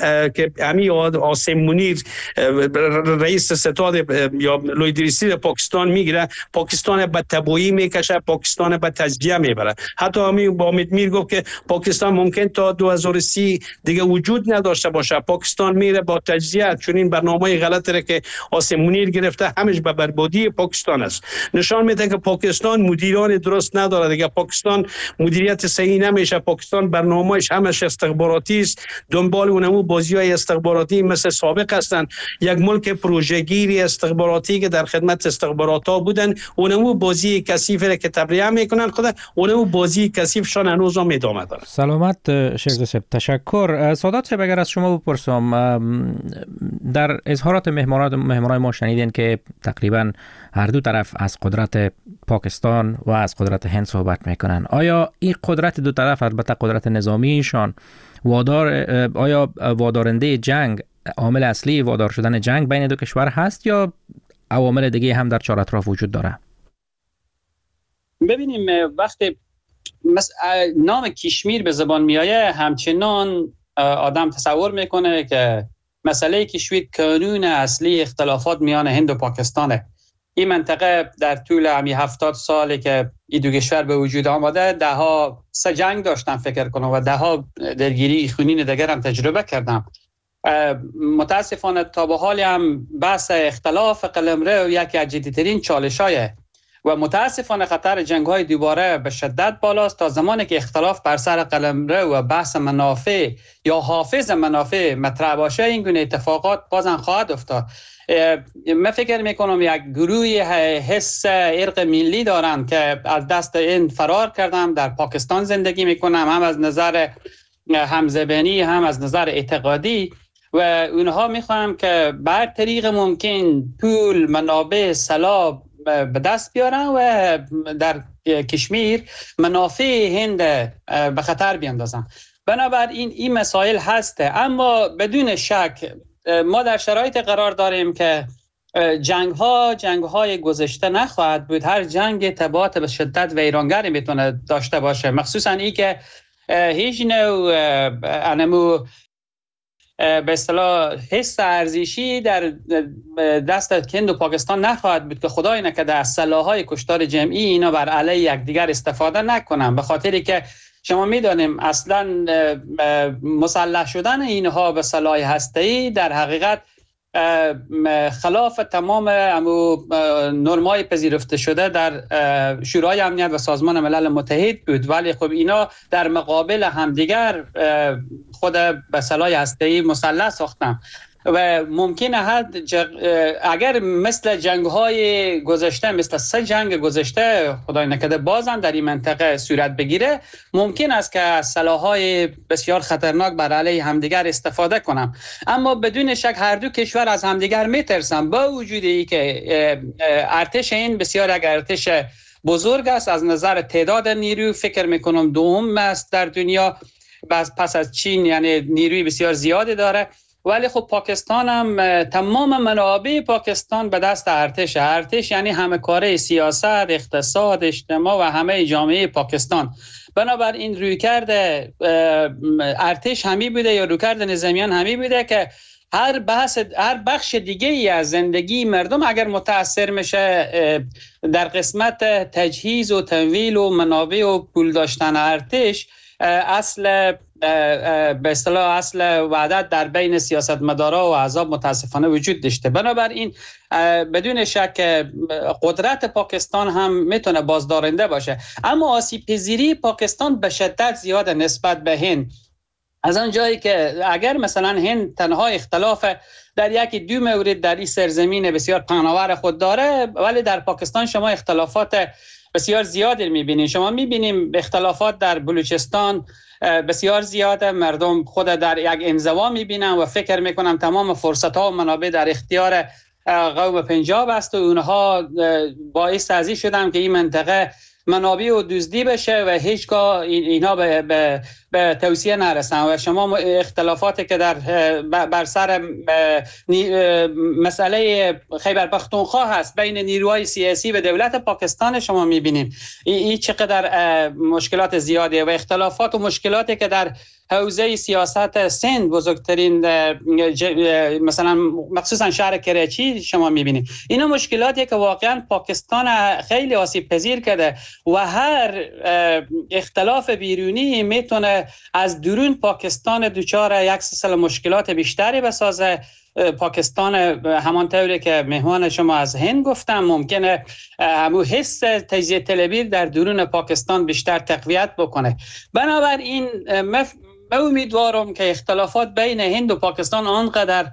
که امی عاصم منیر رئیس ستاد یا لویدریسی پاکستان میگیره، پاکستان به تبعی میکشه، پاکستان به تجزیه میبره. حتی امی با امید میر گفت که پاکستان ممکن تا دو هزار و سی دیگه وجود نداشته باشه. پاکستان میره با تجزیه، چون این برنامه غلطی را که عاصم منیر گرفته همش به بربادی پاکستان است. نشان میده که پاکستان مدیران درست نداره دیگه. پاکستان مدیریت صحیح نمیشه. پاکستان برنامه‌اش همش استخباراتی است، دنبال اونمو بازی‌های استخباراتی مثل سابق هستند. یک ملک پروژه‌گیری استخباراتی که در خدمت استخبارات‌ها بودن، اونمو بازی کثیفی که تبرئه میکنن، خود اونمو بازی کثیفشان هنوز هم ادامه داره. سلامت شیخ صاحب، تشکر. سادات صاحب، اگر از شما بپرسم، در اظهارات مهمانان مهمانای ما شنیدین که تقریبا هر دو طرف از قدرت پاکستان و از قدرت هند صحبت میکنن. آیا این قدرت دو طرف، البته قدرت نظامیشان، وادار آیا وادارنده جنگ، عامل اصلی وادار شدن جنگ بین دو کشور هست یا عوامل دیگه هم در چهار اطراف وجود داره؟ ببینیم وقتی نام کشمیر به زبان میایه، همچنان آدم تصور میکنه که مسئله کشمیر کانون اصلی اختلافات میان هند و پاکستانه. این منطقه در طول همی هفتاد سالی که این دو کشور به وجود آمده، ده ها سه جنگ داشتن فکر کنم و ده ها درگیری خونین دیگر هم تجربه کردم. متاسفانه تا به حال هم بحث اختلاف قلمرو یکی از جدی‌ترین چالش‌های و متاسفانه خطر جنگ‌های دوباره به شدت بالاست. تا زمانی که اختلاف بر سر قلمرو و بحث منافع یا حافظ منافع مطرح باشه، این گونه اتفاقات بازم خواهد افتاد. من فکر میکنم یک گروهی حس ارق ملی دارن که از دست این فرار کردن، در پاکستان زندگی میکنن، هم از نظر همزبانی هم از نظر اعتقادی، و اونها میخوام که بر طریق ممکن پول، منابع، سلاح به دست بیارن و در کشمیر منافع هند به خطر بیندازن. بنابراین این مسائل هسته، اما بدون شک ما در شرایط قرار داریم که جنگ ها جنگ های گذشته نخواهد بود. هر جنگ تبعات به شدت ویرانگری میتونه داشته باشه، مخصوصا ای که هیچ نوع انمو به اصطلاح حس ارزشی در دست هند و پاکستان نخواهد بود که خدای نکرده از سلاح‌های کشتار جمعی اینا بر علیه یکدیگر استفاده نکنن، به خاطری که شما میدانیم اصلا مسلح شدن اینها به سلاح هسته‌ای در حقیقت خلاف تمام نرم‌های پذیرفته شده در شورای امنیت و سازمان ملل متحد بود، ولی خب اینا در مقابل همدیگر خود به سلاح هسته‌ای مسلح ساختن و ممکنه حد جغ... اگر مثل جنگ‌های گذشته، مثل سه جنگ گذشته خدای نکرده بازم در این منطقه صورت بگیره، ممکن است که از سلاح‌های بسیار خطرناک بر علیه همدیگر استفاده کنم. اما بدون شک هر دو کشور از همدیگر میترسن، با وجود ای که ارتش این بسیار یک ارتش بزرگ است از نظر تعداد نیرو، فکر میکنم دوم است در دنیا پس از چین، یعنی نیروی بسیار زیادی داره، ولی خب پاکستان هم تمام منابع پاکستان به دست ارتش. ارتش یعنی همه کاره سیاست، اقتصاد، اجتماع و همه جامعه پاکستان. بنابراین رویکرد ارتش همی بوده یا رویکرد نظامیان همی بوده که هر بحث هر بخش دیگه ای از زندگی مردم اگر متاثر میشه در قسمت تجهیز و تمویل و منابع و پول داشتن ارتش، اصل به اصطلاح اصل وحدت در بین سیاستمدارا و احزاب متاسفانه وجود داشته. بنابراین بدون شک قدرت پاکستان هم میتونه بازدارنده باشه، اما آسیب پذیری پاکستان به شدت زیاد نسبت به هند، از آن جایی که اگر مثلا هند تنها اختلاف در یکی دو مورد در این سرزمین بسیار پهناور خود داره، ولی در پاکستان شما اختلافات بسیار زیادی میبینید. شما میبینیم اختلافات در بلوچستان بسیار زیاده، مردم خود در یک انزوا میبینن و فکر میکنن تمام فرصت ها و منابع در اختیار قوم پنجاب است و اونها باعث ازی شدن که این منطقه منابع و دزدی بشه و هیچگاه اینا به, به, به توصیه نرسن. و شما اختلافاتی که در بر سر مسئله خیبر پختونخوا هست بین نیروهای سیاسی و دولت پاکستان شما میبینیم این چقدر مشکلات زیاده، و اختلافات و مشکلاتی که در حوزه سیاست سند بزرگترین مثلا مخصوصا شهر کراچی شما میبینید، اینا مشکلاتی که واقعا پاکستان خیلی آسیب پذیر کرده و هر اختلاف بیرونی میتونه از درون پاکستان دچار یک سلسله مشکلات بیشتری بسازه. پاکستان همانطوری که مهمان شما از هند گفتم ممکنه همون حس تجزیه طلبی در درون پاکستان بیشتر تقویت بکنه. بنابراین مف... من امیدوارم که اختلافات بین هند و پاکستان آنقدر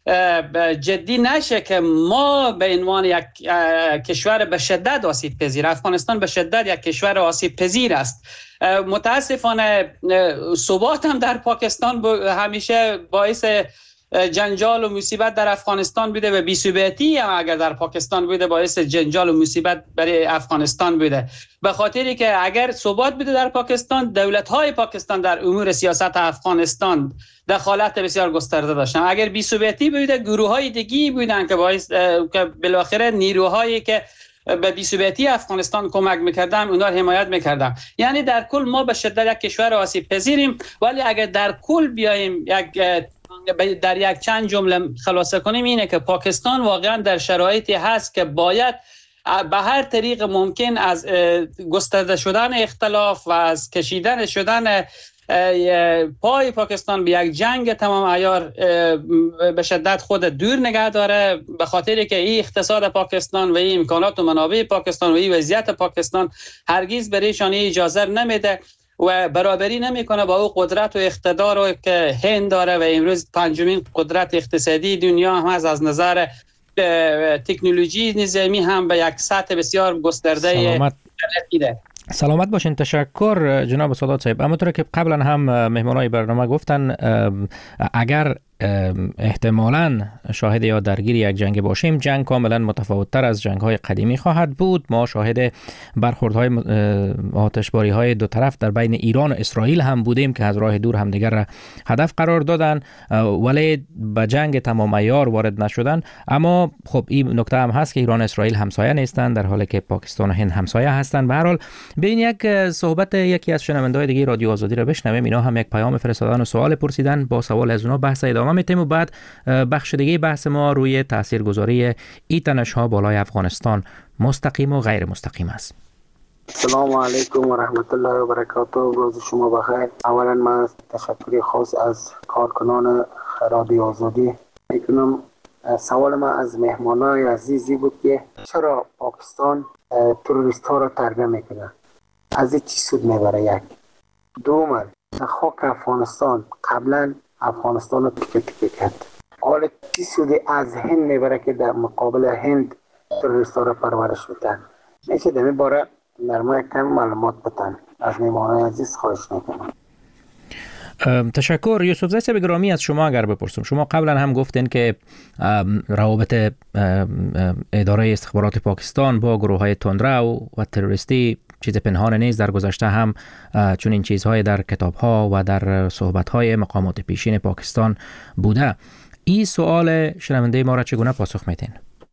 جدی نشه که ما به عنوان یک کشور به شدت آسیب پذیر، افغانستان به شدت یک کشور آسیب پذیر است. متاسفانه ثبات هم در پاکستان همیشه باعث جنجال و مصیبت در افغانستان بوده و بی‌ثباتی هم اگر در پاکستان بوده باعث جنجال و مصیبت برای افغانستان بوده، به خاطری که اگر ثبات بوده در پاکستان، دولت‌های پاکستان در امور سیاست افغانستان دخالت بسیار گسترده داشتن. اگر بی‌ثباتی بوده، گروه‌های دیگی بودن که باعث که بالاخره نیروهایی که به بی‌ثباتی افغانستان کمک می‌کردن اونا رو حمایت می‌کردن. یعنی در کل ما به شدت یک کشور آسیب پذیریم، ولی اگر در کل بیایم یک در یک چند جمله خلاصه کنیم اینه که پاکستان واقعا در شرایطی هست که باید به هر طریق ممکن از گسترده شدن اختلاف و از کشیدن شدن پای پاکستان به یک جنگ تمام عیار به شدت خود دور نگه داره، به خاطری که این اقتصاد پاکستان و این امکانات و منابع پاکستان و این وضعیت پاکستان هرگز برایشان اجازه نمیده و برابری نمیکنه با او قدرت و اقتدار که هند داره و امروز پنجمین قدرت اقتصادی دنیا هم از نظر تکنولوژی نظامی هم به یک سطح بسیار گسترده سلامت میده. سلامت باشین. تشکر جناب سادات صاحب. اما طور که قبلا هم مهمانای برنامه گفتن، اگر احتمالاً شاهد یا درگیر یک جنگ باشیم، جنگ کاملا متفاوت‌تر از جنگ‌های قدیمی خواهد بود. ما شاهد برخوردهای آتشباری‌های دو طرف در بین ایران و اسرائیل هم بودیم که از راه دور همدیگر را هدف قرار دادن ولی به جنگ تمام عیار وارد نشدن. اما خب این نکته هم هست که ایران و اسرائیل همسایه نیستند در حالی که پاکستان و هند همسایه هستند. به هر حال ببین یک صحبت یکی از شنونده‌های دیگه رادیو آزادی را بشنویم. اینا هم یک پیام فرستادن و سوال پرسیدن، با سوال از اونا بحث ادامه میتیم و بعد بخش دیگه بحث ما روی تاثیرگذاری این تنش‌ها بالای افغانستان مستقیم و غیر مستقیم است. السلام علیکم و رحمت الله و برکاته. روز شما بخیر. اولا من تشکر خاص از کارکنان رادیو آزادی میکنم. سوال من از مهمانای عزیزی بود که چرا پاکستان تروریست ها را تربیه میکنه؟ از این چی سود میبره؟ یک دوم، خاک افغانستان قبلا افغانستان رو تکه تکه کرد، حالا چی سودی از هند میبره که در مقابل هند تروریست ها را پرورش میدن؟ میشه در این باره نرمه کم معلومات بدن؟ از مهمانای عزیز خواهش میکنم. تشکر. یوسف زی صاحب گرامی، از شما اگر بپرسم، شما قبلا هم گفتین که روابط اداره استخبارات پاکستان با گروه های تندرو و تروریستی چیز پنهان نیست. در گذشته هم چون این چیزهای در کتاب ها و در صحبت های مقامات پیشین پاکستان بوده. این سوال شنونده ما را چگونه پاسخ میدین؟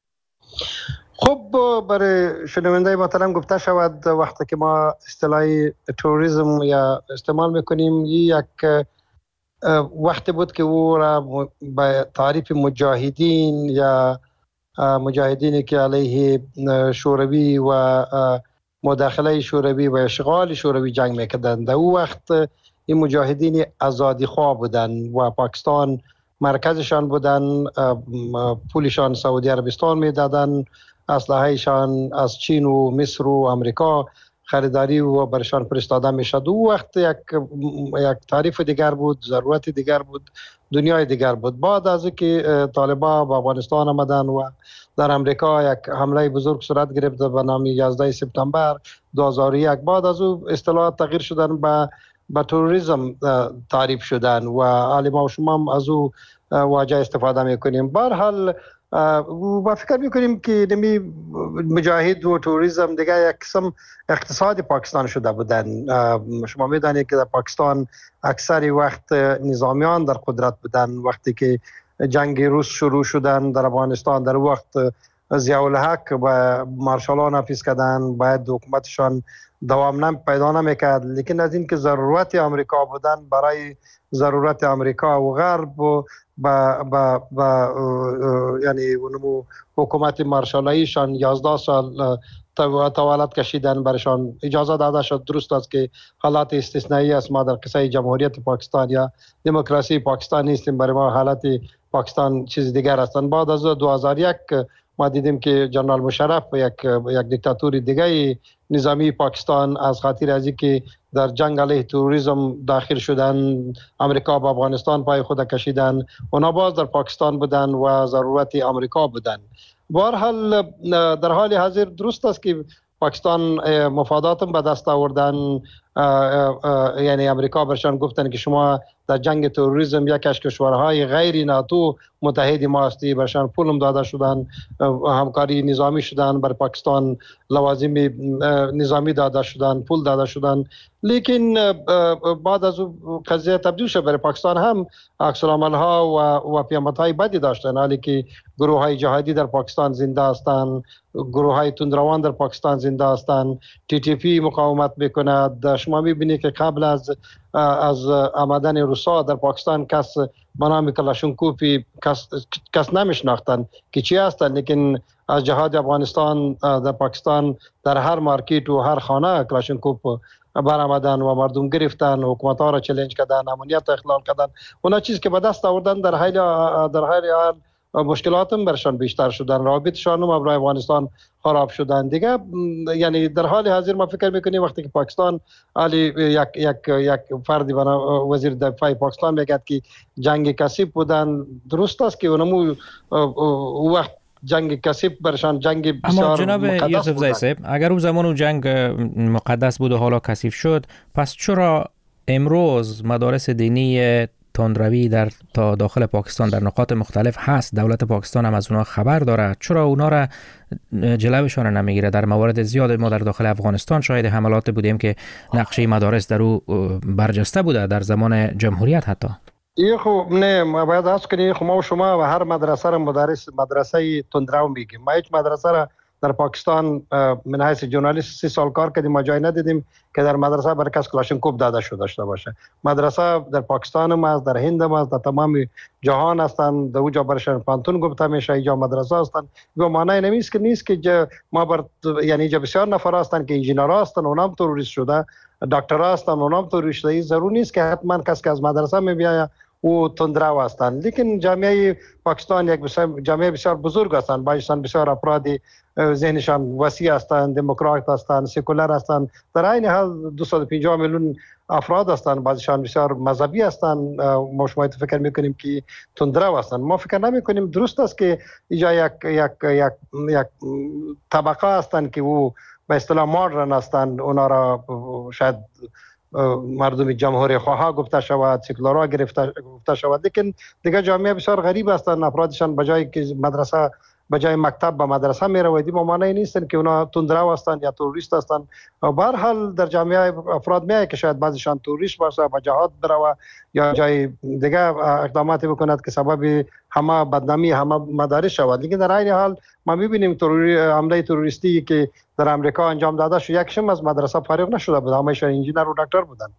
خب برای شنونده محترم گفته شود وقتی که ما اصطلاح تروریسم یا استعمال میکنیم، یک وقتی بود که او را به تعریف مجاهدین یا مجاهدینی که علیه شوروی و مداخله شوروی و اشغال شوروی جنگ میکردند، در او وقت این مجاهدین آزادی خواه بودن و پاکستان مرکزشان بودن، پولشان سعودی عربستان میدادن، اسلحه‌شان از چین و مصر و امریکا خریداری و برشان فرستاده میشد. او وقت یک یک تعریف دیگر بود، ضرورت دیگر بود، دنیای دیگر بود. بعد از اینکه طالبان به افغانستان آمدن و در امریکا یک حمله بزرگ صورت گرفت به نام یازده سپتامبر دو هزار و یک، بعد از او اصطلاحات تغییر شدن به به تروریسم تعریف شدن و حالی ما و شما هم از او واژه استفاده میکنیم. به هر حال و فکر میکنیم که نمی مجاهد و توریسم دیگه یک قسم اقتصاد پاکستان شده بودن. شما میدانید که در پاکستان اکثر وقت نظامیان در قدرت بودن. وقتی که جنگ روس شروع شدن در افغانستان، در وقت ضیاء الحق و مارشالان نافذ کردن، باید حکومتشان دوام نم پیدا نمیکرد، لیکن از این که ضرورت آمریکا بودن، برای ضرورت آمریکا و غرب با با با یعنی اونمو حکومت مارشالاییشان یازده سال طوالت کشیدن، برشان اجازه داده شد. درست است که حالات استثنایی است، ما در قصه جمهوریت پاکستان یا دموکراسی پاکستان نیستیم، برای ما حالت پاکستان چیز دیگر هستند. بعد از دو هزار و یک ما دیدیم که جنرال مشرف یک یک دیکتاتوری دیگه نظامی پاکستان از خاطر از اینکه در جنگ علیه تروریسم داخل شدن، امریکا با افغانستان پای خود کشیدن، اونا باز در پاکستان بودن و ضرورت امریکا بودن. به هر حال در حال حاضر درست است که پاکستان مفاداتم به دست آوردن، یعنی امریکا برشان گفتن که شما در جنگ تروریسم یک از کشورهای غیر ناتو متحد ما هستی، برشان پولم داده شدن، همکاری نظامی شدن، بر پاکستان لوازم نظامی داده شدن، پول داده شدن. لیکن بعد از قضیه تبدیل شد، برای پاکستان هم عکس العمل ها و و پیامد های بدی داشتن، حالی که گروه های جهادی در پاکستان زنده هستند، گروه های تندروان در پاکستان زنده هستند، تی تی پی مقاومت میکند. شما میبینید که قبل از از آمدن روسا در پاکستان کس به نام کلاشینکوف کس کس نمیشناختن که چی هستند، لیکن از جهاد افغانستان در پاکستان در هر مارکت و هر خانه کلاشینکوف برآمدن و مردم گرفتن، حکومت ها را چالش کردن، امنیت اخلال کردن. اونا چیز که به دست آوردن در حال در حال مشکلات هم برشان بیشتر شدن، رابطشان هم برای افغانستان خراب شدن دیگه. یعنی در حال حاضر ما فکر میکنیم وقتی که پاکستان علی یک یک یک فردی بنا وزیر دفاع پاکستان میگه که جنگ کثیف بودن، درست است که اونمو وقت جنگ کثیف برشان جنگ بسیار اما جناب یوسف زی صاحب، اگر اون زمان جنگ مقدس بود و حالا کثیف شد، پس چرا امروز مدارس دینی تندروی در تا داخل پاکستان در نقاط مختلف هست، دولت پاکستان هم از اونها خبر داره، چرا اونا را جلوشان نمیگیره؟ در موارد زیاد ما در داخل افغانستان شاهد حملات بودیم که نقشه مدارس در او برجسته بوده در زمان جمهوریت حتی. یه خب نه ما باید از کنیم خب ما و شما و هر مدرسه را مدرس مدرسه تندرو میگیم. ما هیچ مدرسه را در پاکستان من حیث ژورنالیست سی سال کار کردیم، ما جای ندیدیم که در مدرسه برای کس کلاشینکوف داده شده داشته باشه. مدرسه در پاکستان هم است، در هند هم است، در تمام جهان هستند. در اونجا برشان پانتون گفته میشه، اینجا مدرسه هستند. به معنی نمیست که نیست که ما بر یعنی جا بسیار نفر هستند که انجینر هستند اونام تروریست شده، دکتر هستند اونام تروریست شده. ضرور نیست که حتما کس که از مدرسه میبیاید او تندرو هستند. لیکن جامعه پاکستان یک جامعه بسیار بزرگ هستند، بایشان بسیار افرادی ذهنشان وسیع هستند، دموکرات هستند، سکولار هستند. در این حال دویست و پنجاه میلیون افراد هستند، بعضیشان بسیار مذهبی هستند. ما شما فکر میکنیم که تندرو هستند. ما فکر نمیکنیم درست است که اینجا یک یک یک یک طبقه هستند که او به اصطلاح مدرن هستند، اونا را شاید مردم جمهوری خواه گفته شود، سکولارها گرفته گفته شود. لیکن دیگه جامعه بسیار غریب هستند، افرادشان بجای که مدرسه بجای مکتب به مدرسه میروید، به معنی نیستن که اونا تندرو هستند یا تروریست هستند. به هر حال در جامعه افراد میای که شاید بعضیشان تروریست باشه، به جهاد بروه یا جای دیگه اقداماتی بکند که سبب همه بدنامی همه مدارس شود. لیکن در این حال ما میبینیم تروری حمله تروریستی که در امریکا انجام داده شد، یکشم از مدرسه فارغ نشده بود، همه‌شان انجینر و دکتر بودند.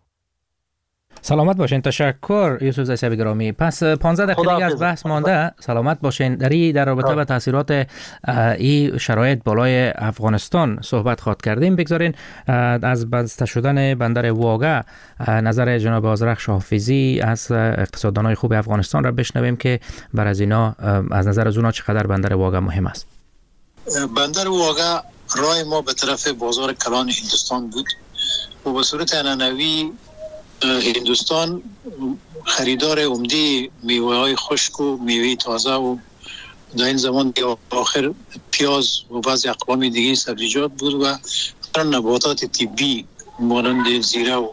سلامت باشین. تشکر یوسف زیسوی گرامی. پس پانزده دقیقه دیگه از بحث مانده. سلامت باشین. در در رابطه با تاثیرات این شرایط بالای افغانستان صحبت خواد کردیم. بگذارین از بسته شدن بندر واگه نظر جناب آذرخش حافظی از اقتصاددانای خوب افغانستان را بشنویم که بر از اینا از نظر از اونا چقدر بندر واگه مهم است. بندر واگه راه ما به طرف بازار کلان هندوستان بود و به صورت عنعنوی هندوستان خریدار عمده میوه های خشک و میوه تازه و در این زمان آخر پیاز و بعضی اقوام دیگه سبزیجات بود و نباتات طبی مانند زیره و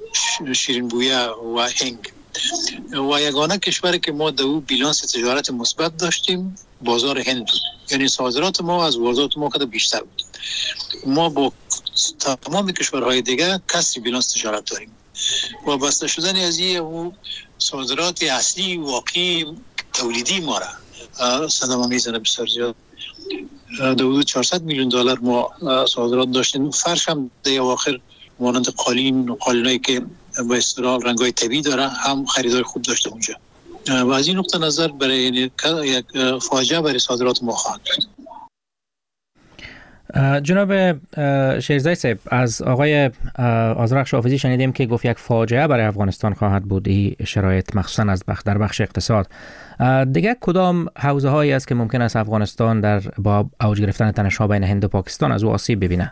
شیرین بویه و هنگ و یگانه کشوری که ما در او بیلانس تجارت مثبت داشتیم بازار هند بود. یعنی صادرات ما از واردات ما خیلی بیشتر بود. ما با تمام کشورهای دیگه کسری بیلانس تجارت داریم و بسته شدن از این صادرات اصلی واقعی تولیدی ما را صدمه میزنه بسیار زیاد. حدود چهارصد میلیون دلار ما صادرات داشتیم. فرش هم در اواخر مانند قالین و قالینایی که به اصطلاح رنگ‌های طبیعی داره هم خریدار خوب داشته اونجا و از این نقطه نظر برای یک فاجعه برای صادرات ما خواهد بود. جناب شیرزای صاحب، از آقای آذرخش حافظی شنیدیم که گفت یک فاجعه برای افغانستان خواهد بود این شرایط، مخصوصا از بخش در بخش اقتصاد. دیگه کدام حوزه هایی است که ممکن است افغانستان در با اوج گرفتن تنش‌ها بین هند و پاکستان از او آسیب ببینه؟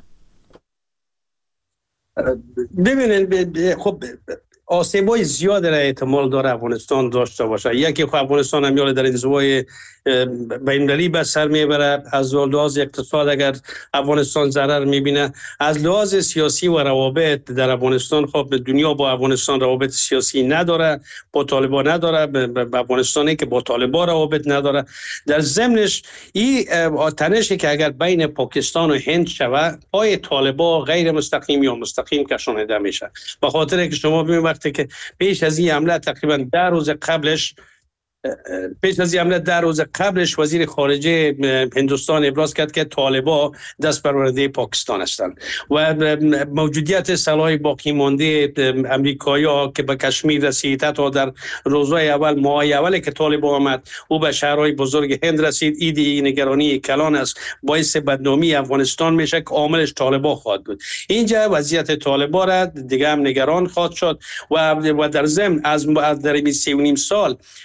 ببینید خب آسیب‌های زیاد را احتمال داره افغانستان داشته باشه. یکی خب افغانستان همیال در انزوای بین‌المللی به سر میبره. از لحاظ اقتصاد اگر افغانستان ضرر میبینه، از لحاظ سیاسی و روابط در افغانستان خب دنیا با افغانستان روابط سیاسی نداره، با طالبان نداره، به افغانستانی که با طالبان روابط نداره. در ضمنش این تنشی که اگر بین پاکستان و هند شود، پای طالبان غیر مستقیم یا مستقیم کشانده میشه. به خاطر که شما ببینید وقتی که پیش از این حمله تقریبا ده روز قبلش پیش از این حمله در روز قبلش وزیر خارجه هندوستان ابراز کرد که طالبان دست پرورده پاکستان هستند و موجودیت سلاح باقی مانده امریکایی‌ها که به کشمیر رسید، حتی در روزهای اول ماهای اولی که طالبان آمد او به شهرهای بزرگ هند رسید. ایدی نگرانی کلان است، باعث بدنامی افغانستان میشه که عاملش طالبان خواهد بود. اینجا وضعیت طالبان را دیگه هم نگران خواهد شد و و در ضمن از در این سه و نیم سال از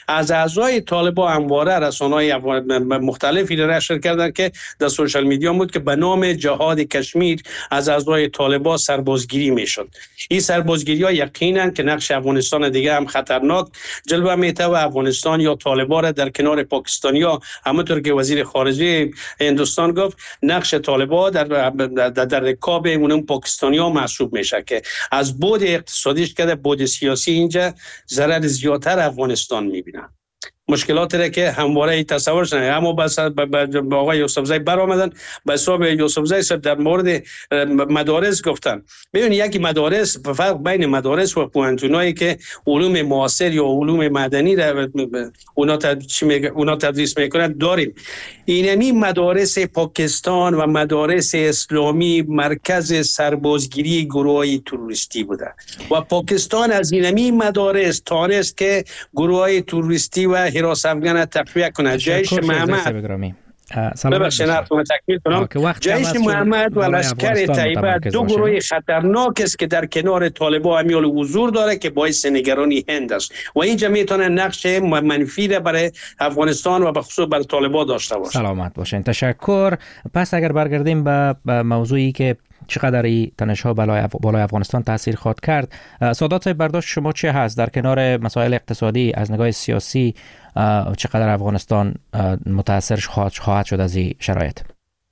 اعضای طالبان همواره رسانه‌های مختلفی را نشر کردند که در سوشال میدیا بود که به نام جهاد کشمیر از اعضای طالبان سربازگیری میشد. این سربازگیری ها یقینا که نقش افغانستان دیگه هم خطرناک جلوه میته و افغانستان یا طالبان را در کنار پاکستانیا، همونطور که وزیر خارجه هندوستان گفت، نقش طالبان در در, در رکاب اون پاکستانیا محسوب میشه که از بود اقتصادیش که بود سیاسی اینجا ضرر زیادتر افغانستان میبینن. مشکلاتی را که همواره تصور شدن، اما بس با آقای یوسفزای برآمدن، به حساب یوسفزای صاحب در مورد مدارس گفتن. ببین یکی مدارس، فرق بین مدارس و پوهنتونایی که علوم معاصر یا علوم مدنی را اونا اونا تدریس میکنن داریم. اینمی مدارس پاکستان و مدارس اسلامی مرکز سربازگیری گروه‌های تروریستی بوده و پاکستان از اینمی مدارس تانست که گروه‌های تروریستی و حراس افغان تقویه کنه. جیش محمد ببخشید نرفت تکمیل کنم. جیش محمد و لشکر طیبه دو گروه خطرناک است که در کنار طالبان امیال حضور داره که باعث نگرانی هند است و اینجا میتونه نقش منفی را برای افغانستان و به خصوص برای طالبان داشته باشه. سلامت باشین. تشکر. پس اگر برگردیم به موضوعی که چقدر این تنش‌ها بالای بالای افغانستان تاثیر خواهد کرد، سادات صاحب برداشت شما چه هست در کنار مسائل اقتصادی؟ از نگاه سیاسی چقدر افغانستان متاثر خواهد شد از این شرایط؟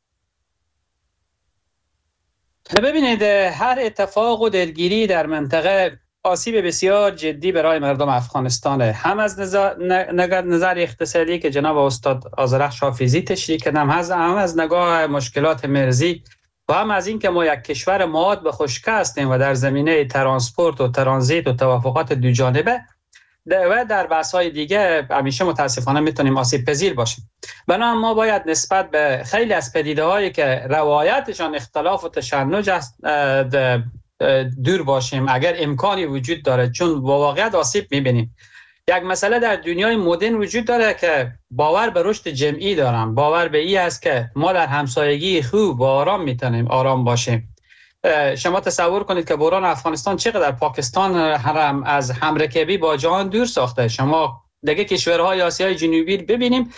ببینید، هر اتفاق و دلگیری در منطقه آسیب بسیار جدی برای مردم افغانستانه، هم از نظر, نظر اقتصادی که جناب استاد آذرخش حافظی تشریح کردم، هم از نگاه مشکلات مرزی و هم از این که ما یک کشور مواد به خشکی هستیم و در زمینه ترانسپورت و ترانزیت و توافقات دو جانبه و در بحث‌های دیگه همیشه متاسفانه میتونیم آسیب پذیر باشیم. بنابراین ما باید نسبت به خیلی از پدیده‌هایی که روایتشان اختلاف و تشنج است دور باشیم اگر امکانی وجود داره، چون با واقعیت آسیب میبینیم. یک مسئله در دنیای مدرن وجود داره که باور به رشد جمعی دارم، باور به این است که ما در همسایگی خوب و آرام میتونیم آرام باشیم. شما تصور کنید که بحران افغانستان چقدر پاکستان هم از همرکبی با جهان دور ساخته. شما دیگه کشورهای آسیای جنوبی ببینیم،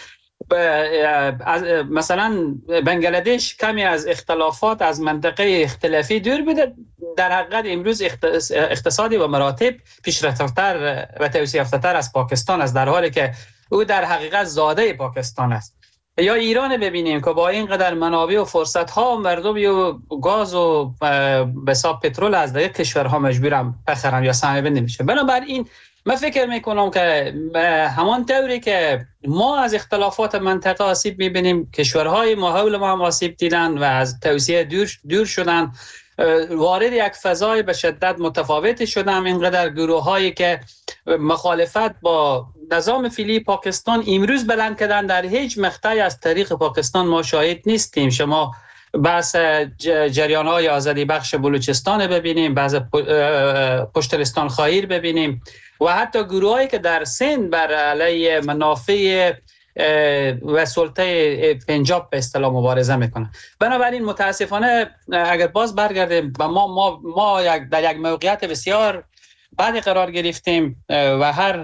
مثلا بنگلادش کمی از اختلافات از منطقه اختلافی دور بوده، در حقیقت امروز اقتصادی و مراتب پیشرفت‌تر و توسعه یافته‌تر از پاکستان است، در حالی که او در حقیقت زاده پاکستان است. یا ایران ببینیم که با اینقدر منابع و فرصت‌ها مردم و گاز و به حساب پترول از دیگه کشورها مجبورن بخرن یا سهم بندی میشه. بنابراین من فکر میکنم که همان طوری که ما از اختلافات منطقه آسیب میبینیم، کشورهای ما حول ما هم آسیب دیدن و از توسعه دور دور شدن، وارد یک فضای به شدت متفاوتی شدن. اینقدر گروه هایی که مخالفت با نظام فعلی پاکستان امروز بلند کردن، در هیچ مقطعی از تاریخ پاکستان ما شاهد نیستیم. شما بحث جریان های آزادی بخش بلوچستان ببینیم، بعض پشترستان خایر ببینیم و حتی گروه هایی که در سند بر علیه منافع و سلطه پنجاب به اصطلاح مبارزه میکنن. بنابراین متاسفانه اگر باز برگردیم و ما ما ما یک در یک موقعیت بسیار بعدی قرار گرفتیم و هر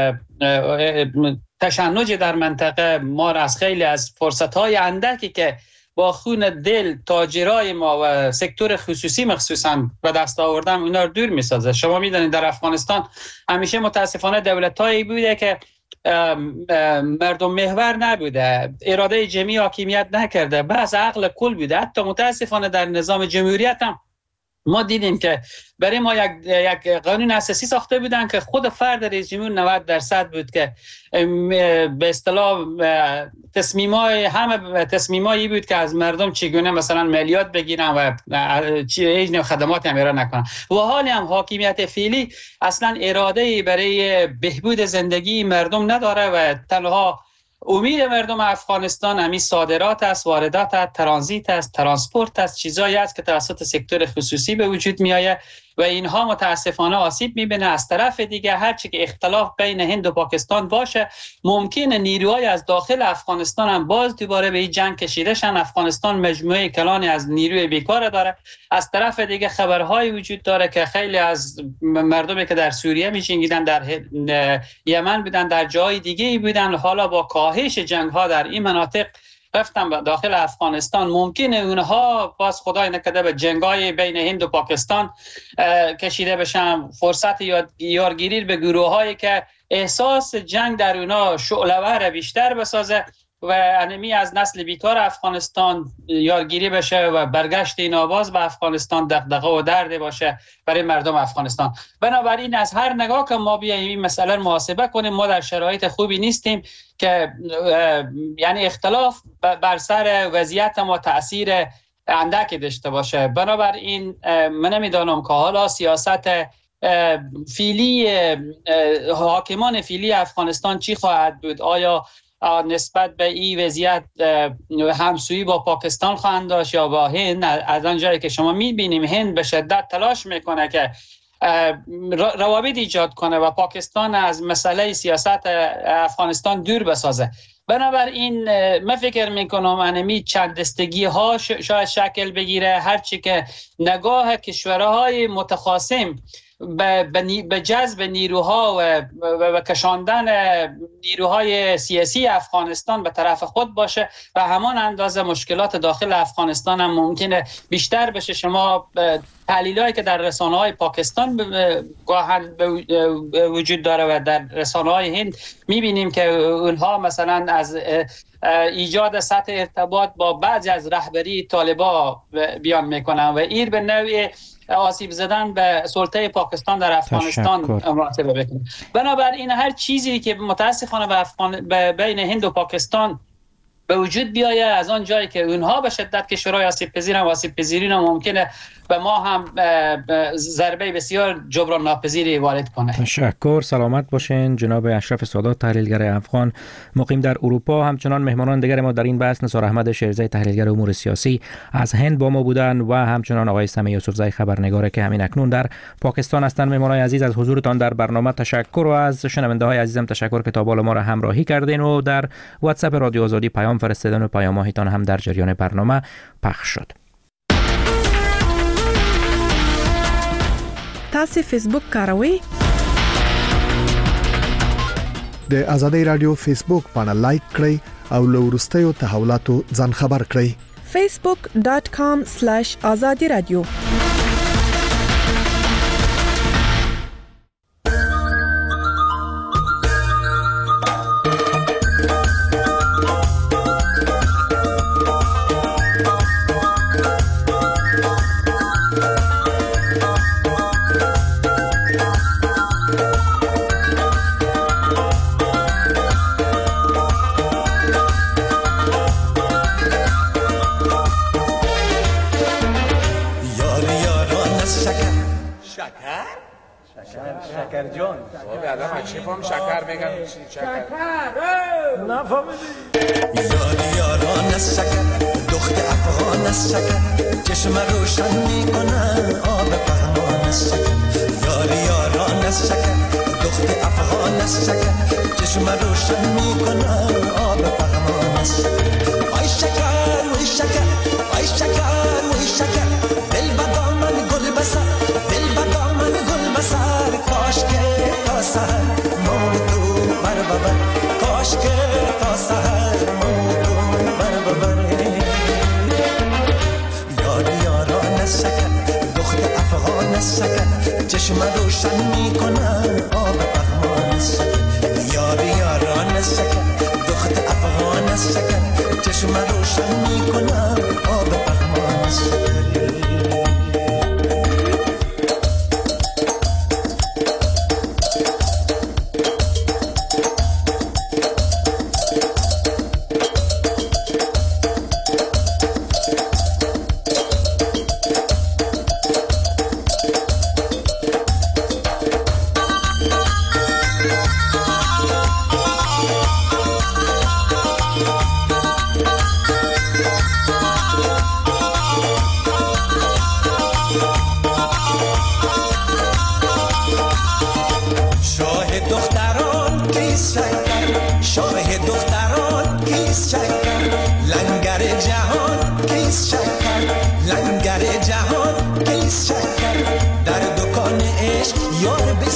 تشنج در منطقه ما از خیلی از فرصت‌های اندکی که با خون دل تاجرای ما و سکتور خصوصی مخصوصا به دست آوردن اینا رو دور میسازه. شما میدونید در افغانستان همیشه متاسفانه دولت‌هایی بوده که مردم محور نبوده، اراده جمعی حاکمیت نکرده، بحث عقل کل بوده. حتی متاسفانه در نظام جمهوریت هم ما دیدیم که برای ما یک یک قانون اساسی ساخته بودن که خود فرد رئیس جمهور نود درصد بود که به اصطلاح تصمیمای همه تصمیمایی بود که از مردم چگونه مثلا مالیات بگیرن و هیچ نوع خدماتی هم ارائه نکنن. و حالی هم حاکمیت فعلی اصلا اراده برای بهبود زندگی مردم نداره و تنها امید مردم افغانستان همین صادرات است، واردات است، ترانزیت است، ترانسپورت است، چیزایی است که توسط سکتور خصوصی به وجود می آید و اینها متاسفانه آسیب میبینه. از طرف دیگه هرچی که اختلاف بین هند و پاکستان باشه، ممکنه نیروهای از داخل افغانستان هم باز دوباره به این جنگ کشیده شن. افغانستان مجموعه کلانی از نیروی بیکار داره. از طرف دیگه خبرهای وجود داره که خیلی از مردمی که در سوریه میجنگیدن، در یمن بودن، در جای دیگه بودن، حالا با کاهش جنگ ها در این مناطق رفتن به داخل افغانستان. ممکنه اونها باز خدای نکرده به جنگای بین هند و پاکستان کشیده بشن، فرصت یارگیری به گروه هایی که احساس جنگ در اونها شعله‌ور بیشتر بسازه و انمی از نسل بیکار افغانستان یارگیری بشه و برگشت اینا باز به افغانستان دغدغه و درد باشه برای مردم افغانستان. بنابراین از هر نگاه که ما بیاییم این مسئله رو محاسبه کنیم، ما در شرایط خوبی نیستیم که یعنی اختلاف بر سر وضعیت ما تأثیر اندکی داشته باشه. بنابراین من نمیدانم که حالا سیاست فیلی حاکمان فیلی افغانستان چی خواهد بود. آیا نسبت به این وضعیت همسویی با پاکستان خواهند داشت یا با هند؟ از آنجایی که شما میبینیم هند به شدت تلاش میکنه که روابط ایجاد کنه و پاکستان از مسئله سیاست افغانستان دور بسازه. بنابراین من فکر میکنم انمی چند دستگی ها شاید شکل بگیره، هرچی که نگاه کشورهای متخاصم به جذب نیروها و, و کشاندن نیروهای سیاسی افغانستان به طرف خود باشه و همان اندازه مشکلات داخل افغانستان هم ممکنه بیشتر بشه. شما تحلیلایی که در رسانه‌های پاکستان گاهن وجود داره و در رسانه‌های هند میبینیم که اونها مثلا از ایجاد سطح ارتباط با بعضی از رهبری طالبان بیان میکنن و این به نوعی آسیب زدن به سلطه پاکستان در افغانستان مراتبه بکنه. بنابراین هر چیزی که متاسفانه به افغان... به بین هند و پاکستان به وجود بیایه، از آن جایی که اونها به شدت کشورهای آسیب پذیرن و آسیب پذیرین ممکنه به ما هم ضربه بسیار جبران ناپذیری وارد کنه. تشکر. سلامت باشین جناب اشرف سادات، تحلیلگر افغان مقیم در اروپا. همچنان مهمانان دیگر ما در این بحث نثار احمد شیرزی، تحلیلگر امور سیاسی از هند با ما بودن و همچنان آقای سمیع یوسفزی، خبرنگار که همین اکنون در پاکستان هستند. مهمانان عزیز از حضورتان در برنامه تشکر و از شنونده های عزیزم تشکر که تا بالا ما را همراهی کردین و در واتساپ رادیو آزادی پیام فرستادن و پیام‌هایتان هم در جریان برنامه پخش شد. تاسو فیسبوک کاروئ؟ د آزادۍ رادیو فیسبوک باندې لایک کړئ او له وروستیو تحولاتو ځان خبر کړئ. facebook dot com slash azadi radio. شکر جان بابا آدم چی فهم شکر میگن شکر نفهمیدی یاری یاران از شکر دخت افغان از شکر چشم روشن میکنه آب پهمان از شکر یاری یاران از شکر دخت افغان از شکر چشم روشن میکنه آب پهمان از شکر آی شکر وی شکر آی شکر وی شکر دل بدامن گل بسر دل بدامن گل بسر کاش که تا سهر مو تو بر ببر کاش که تا سهر مو تو بر ببر یاری یاران از شکر دخت افغان از شکر چشم روشن میکنه آب پهمان از شکر یاری یاران از شکر دخت افغان از شکر چشم روشن میکنه آب پهمان از شکر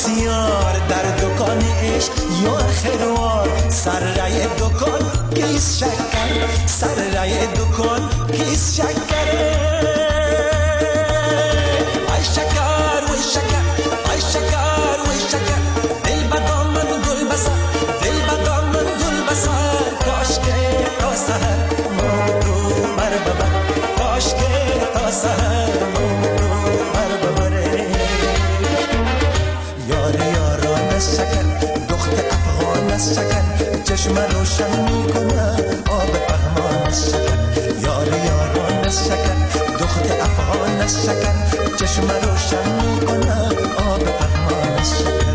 بسیار در دکان عشق یار خروار سر رای دکان کیس شکر سر رای دکان کیس شکره ای شکر وی شکر ای شکر وی شکر دل بدام من گل بسر دل بدام من گل بسر کاش که تا سهر ما تو بر ببر کاش که تا سهر شکر چشم روشن میکنه آب پهمان شکر یار یاران شکر دخت افغان شکر چشم روشن میکنه آب پهمان شکر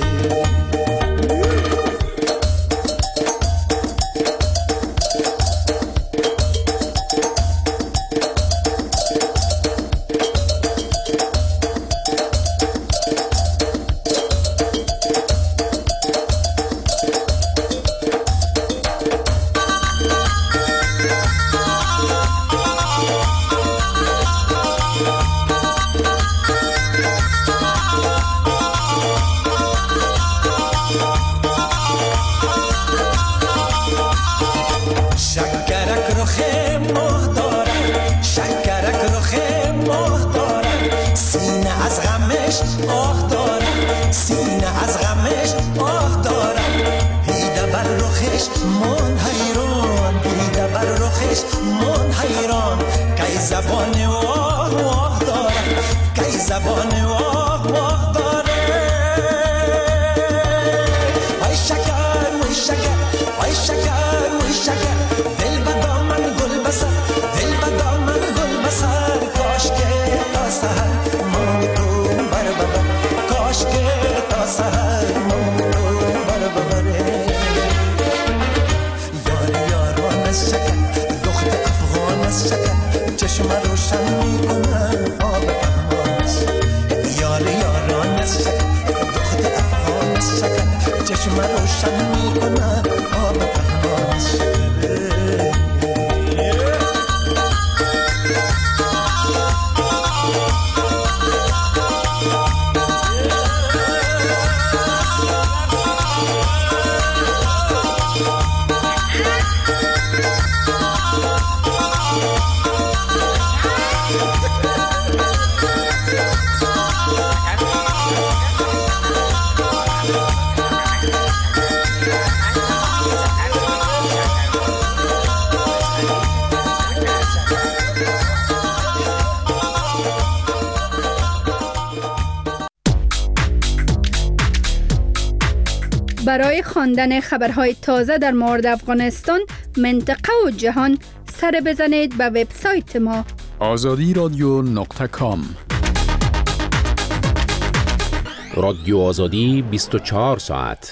برای خواندن خبرهای تازه در مورد افغانستان، منطقه و جهان سر بزنید به وبسایت ما آزادی رادیو نقطه کام. رادیو آزادی بیست و چهار ساعت.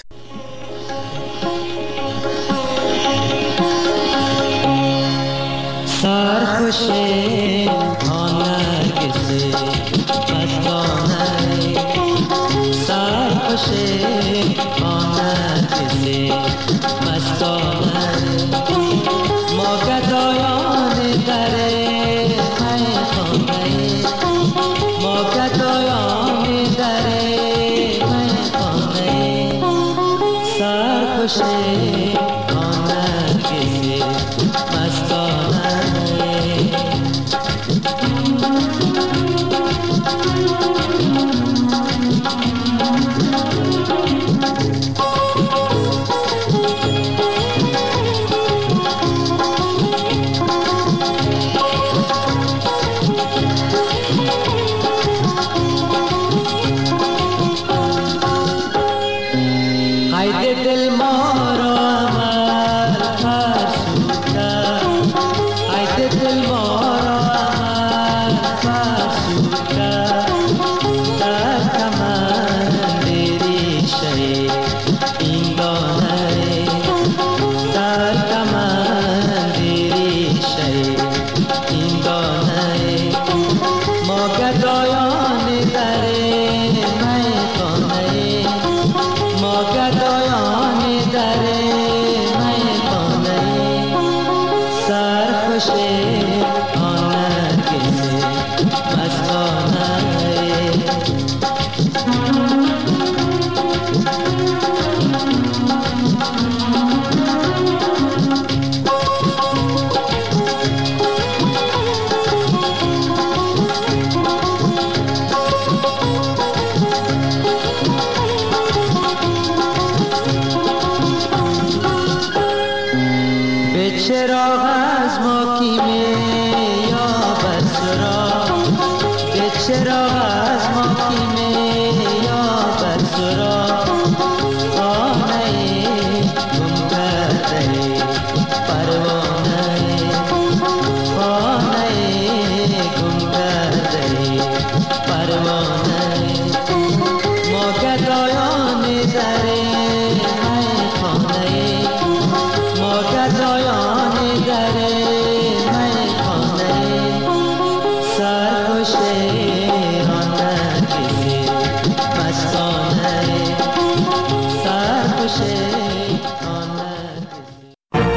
سرخوشه آنرگسه مستانه سرخوشه آنرگسه مستانه ما گدایان دره خیخانه ما گدایان دره خیخانه سرخوشه آنرگسه مستانه چراغ از ما کیمه یا بسرا به چراغ از ما کیمه یا بسرا آنه گم کرده پروانه آنه گم کرده پروانه ما گدایان در خانه ما گدایان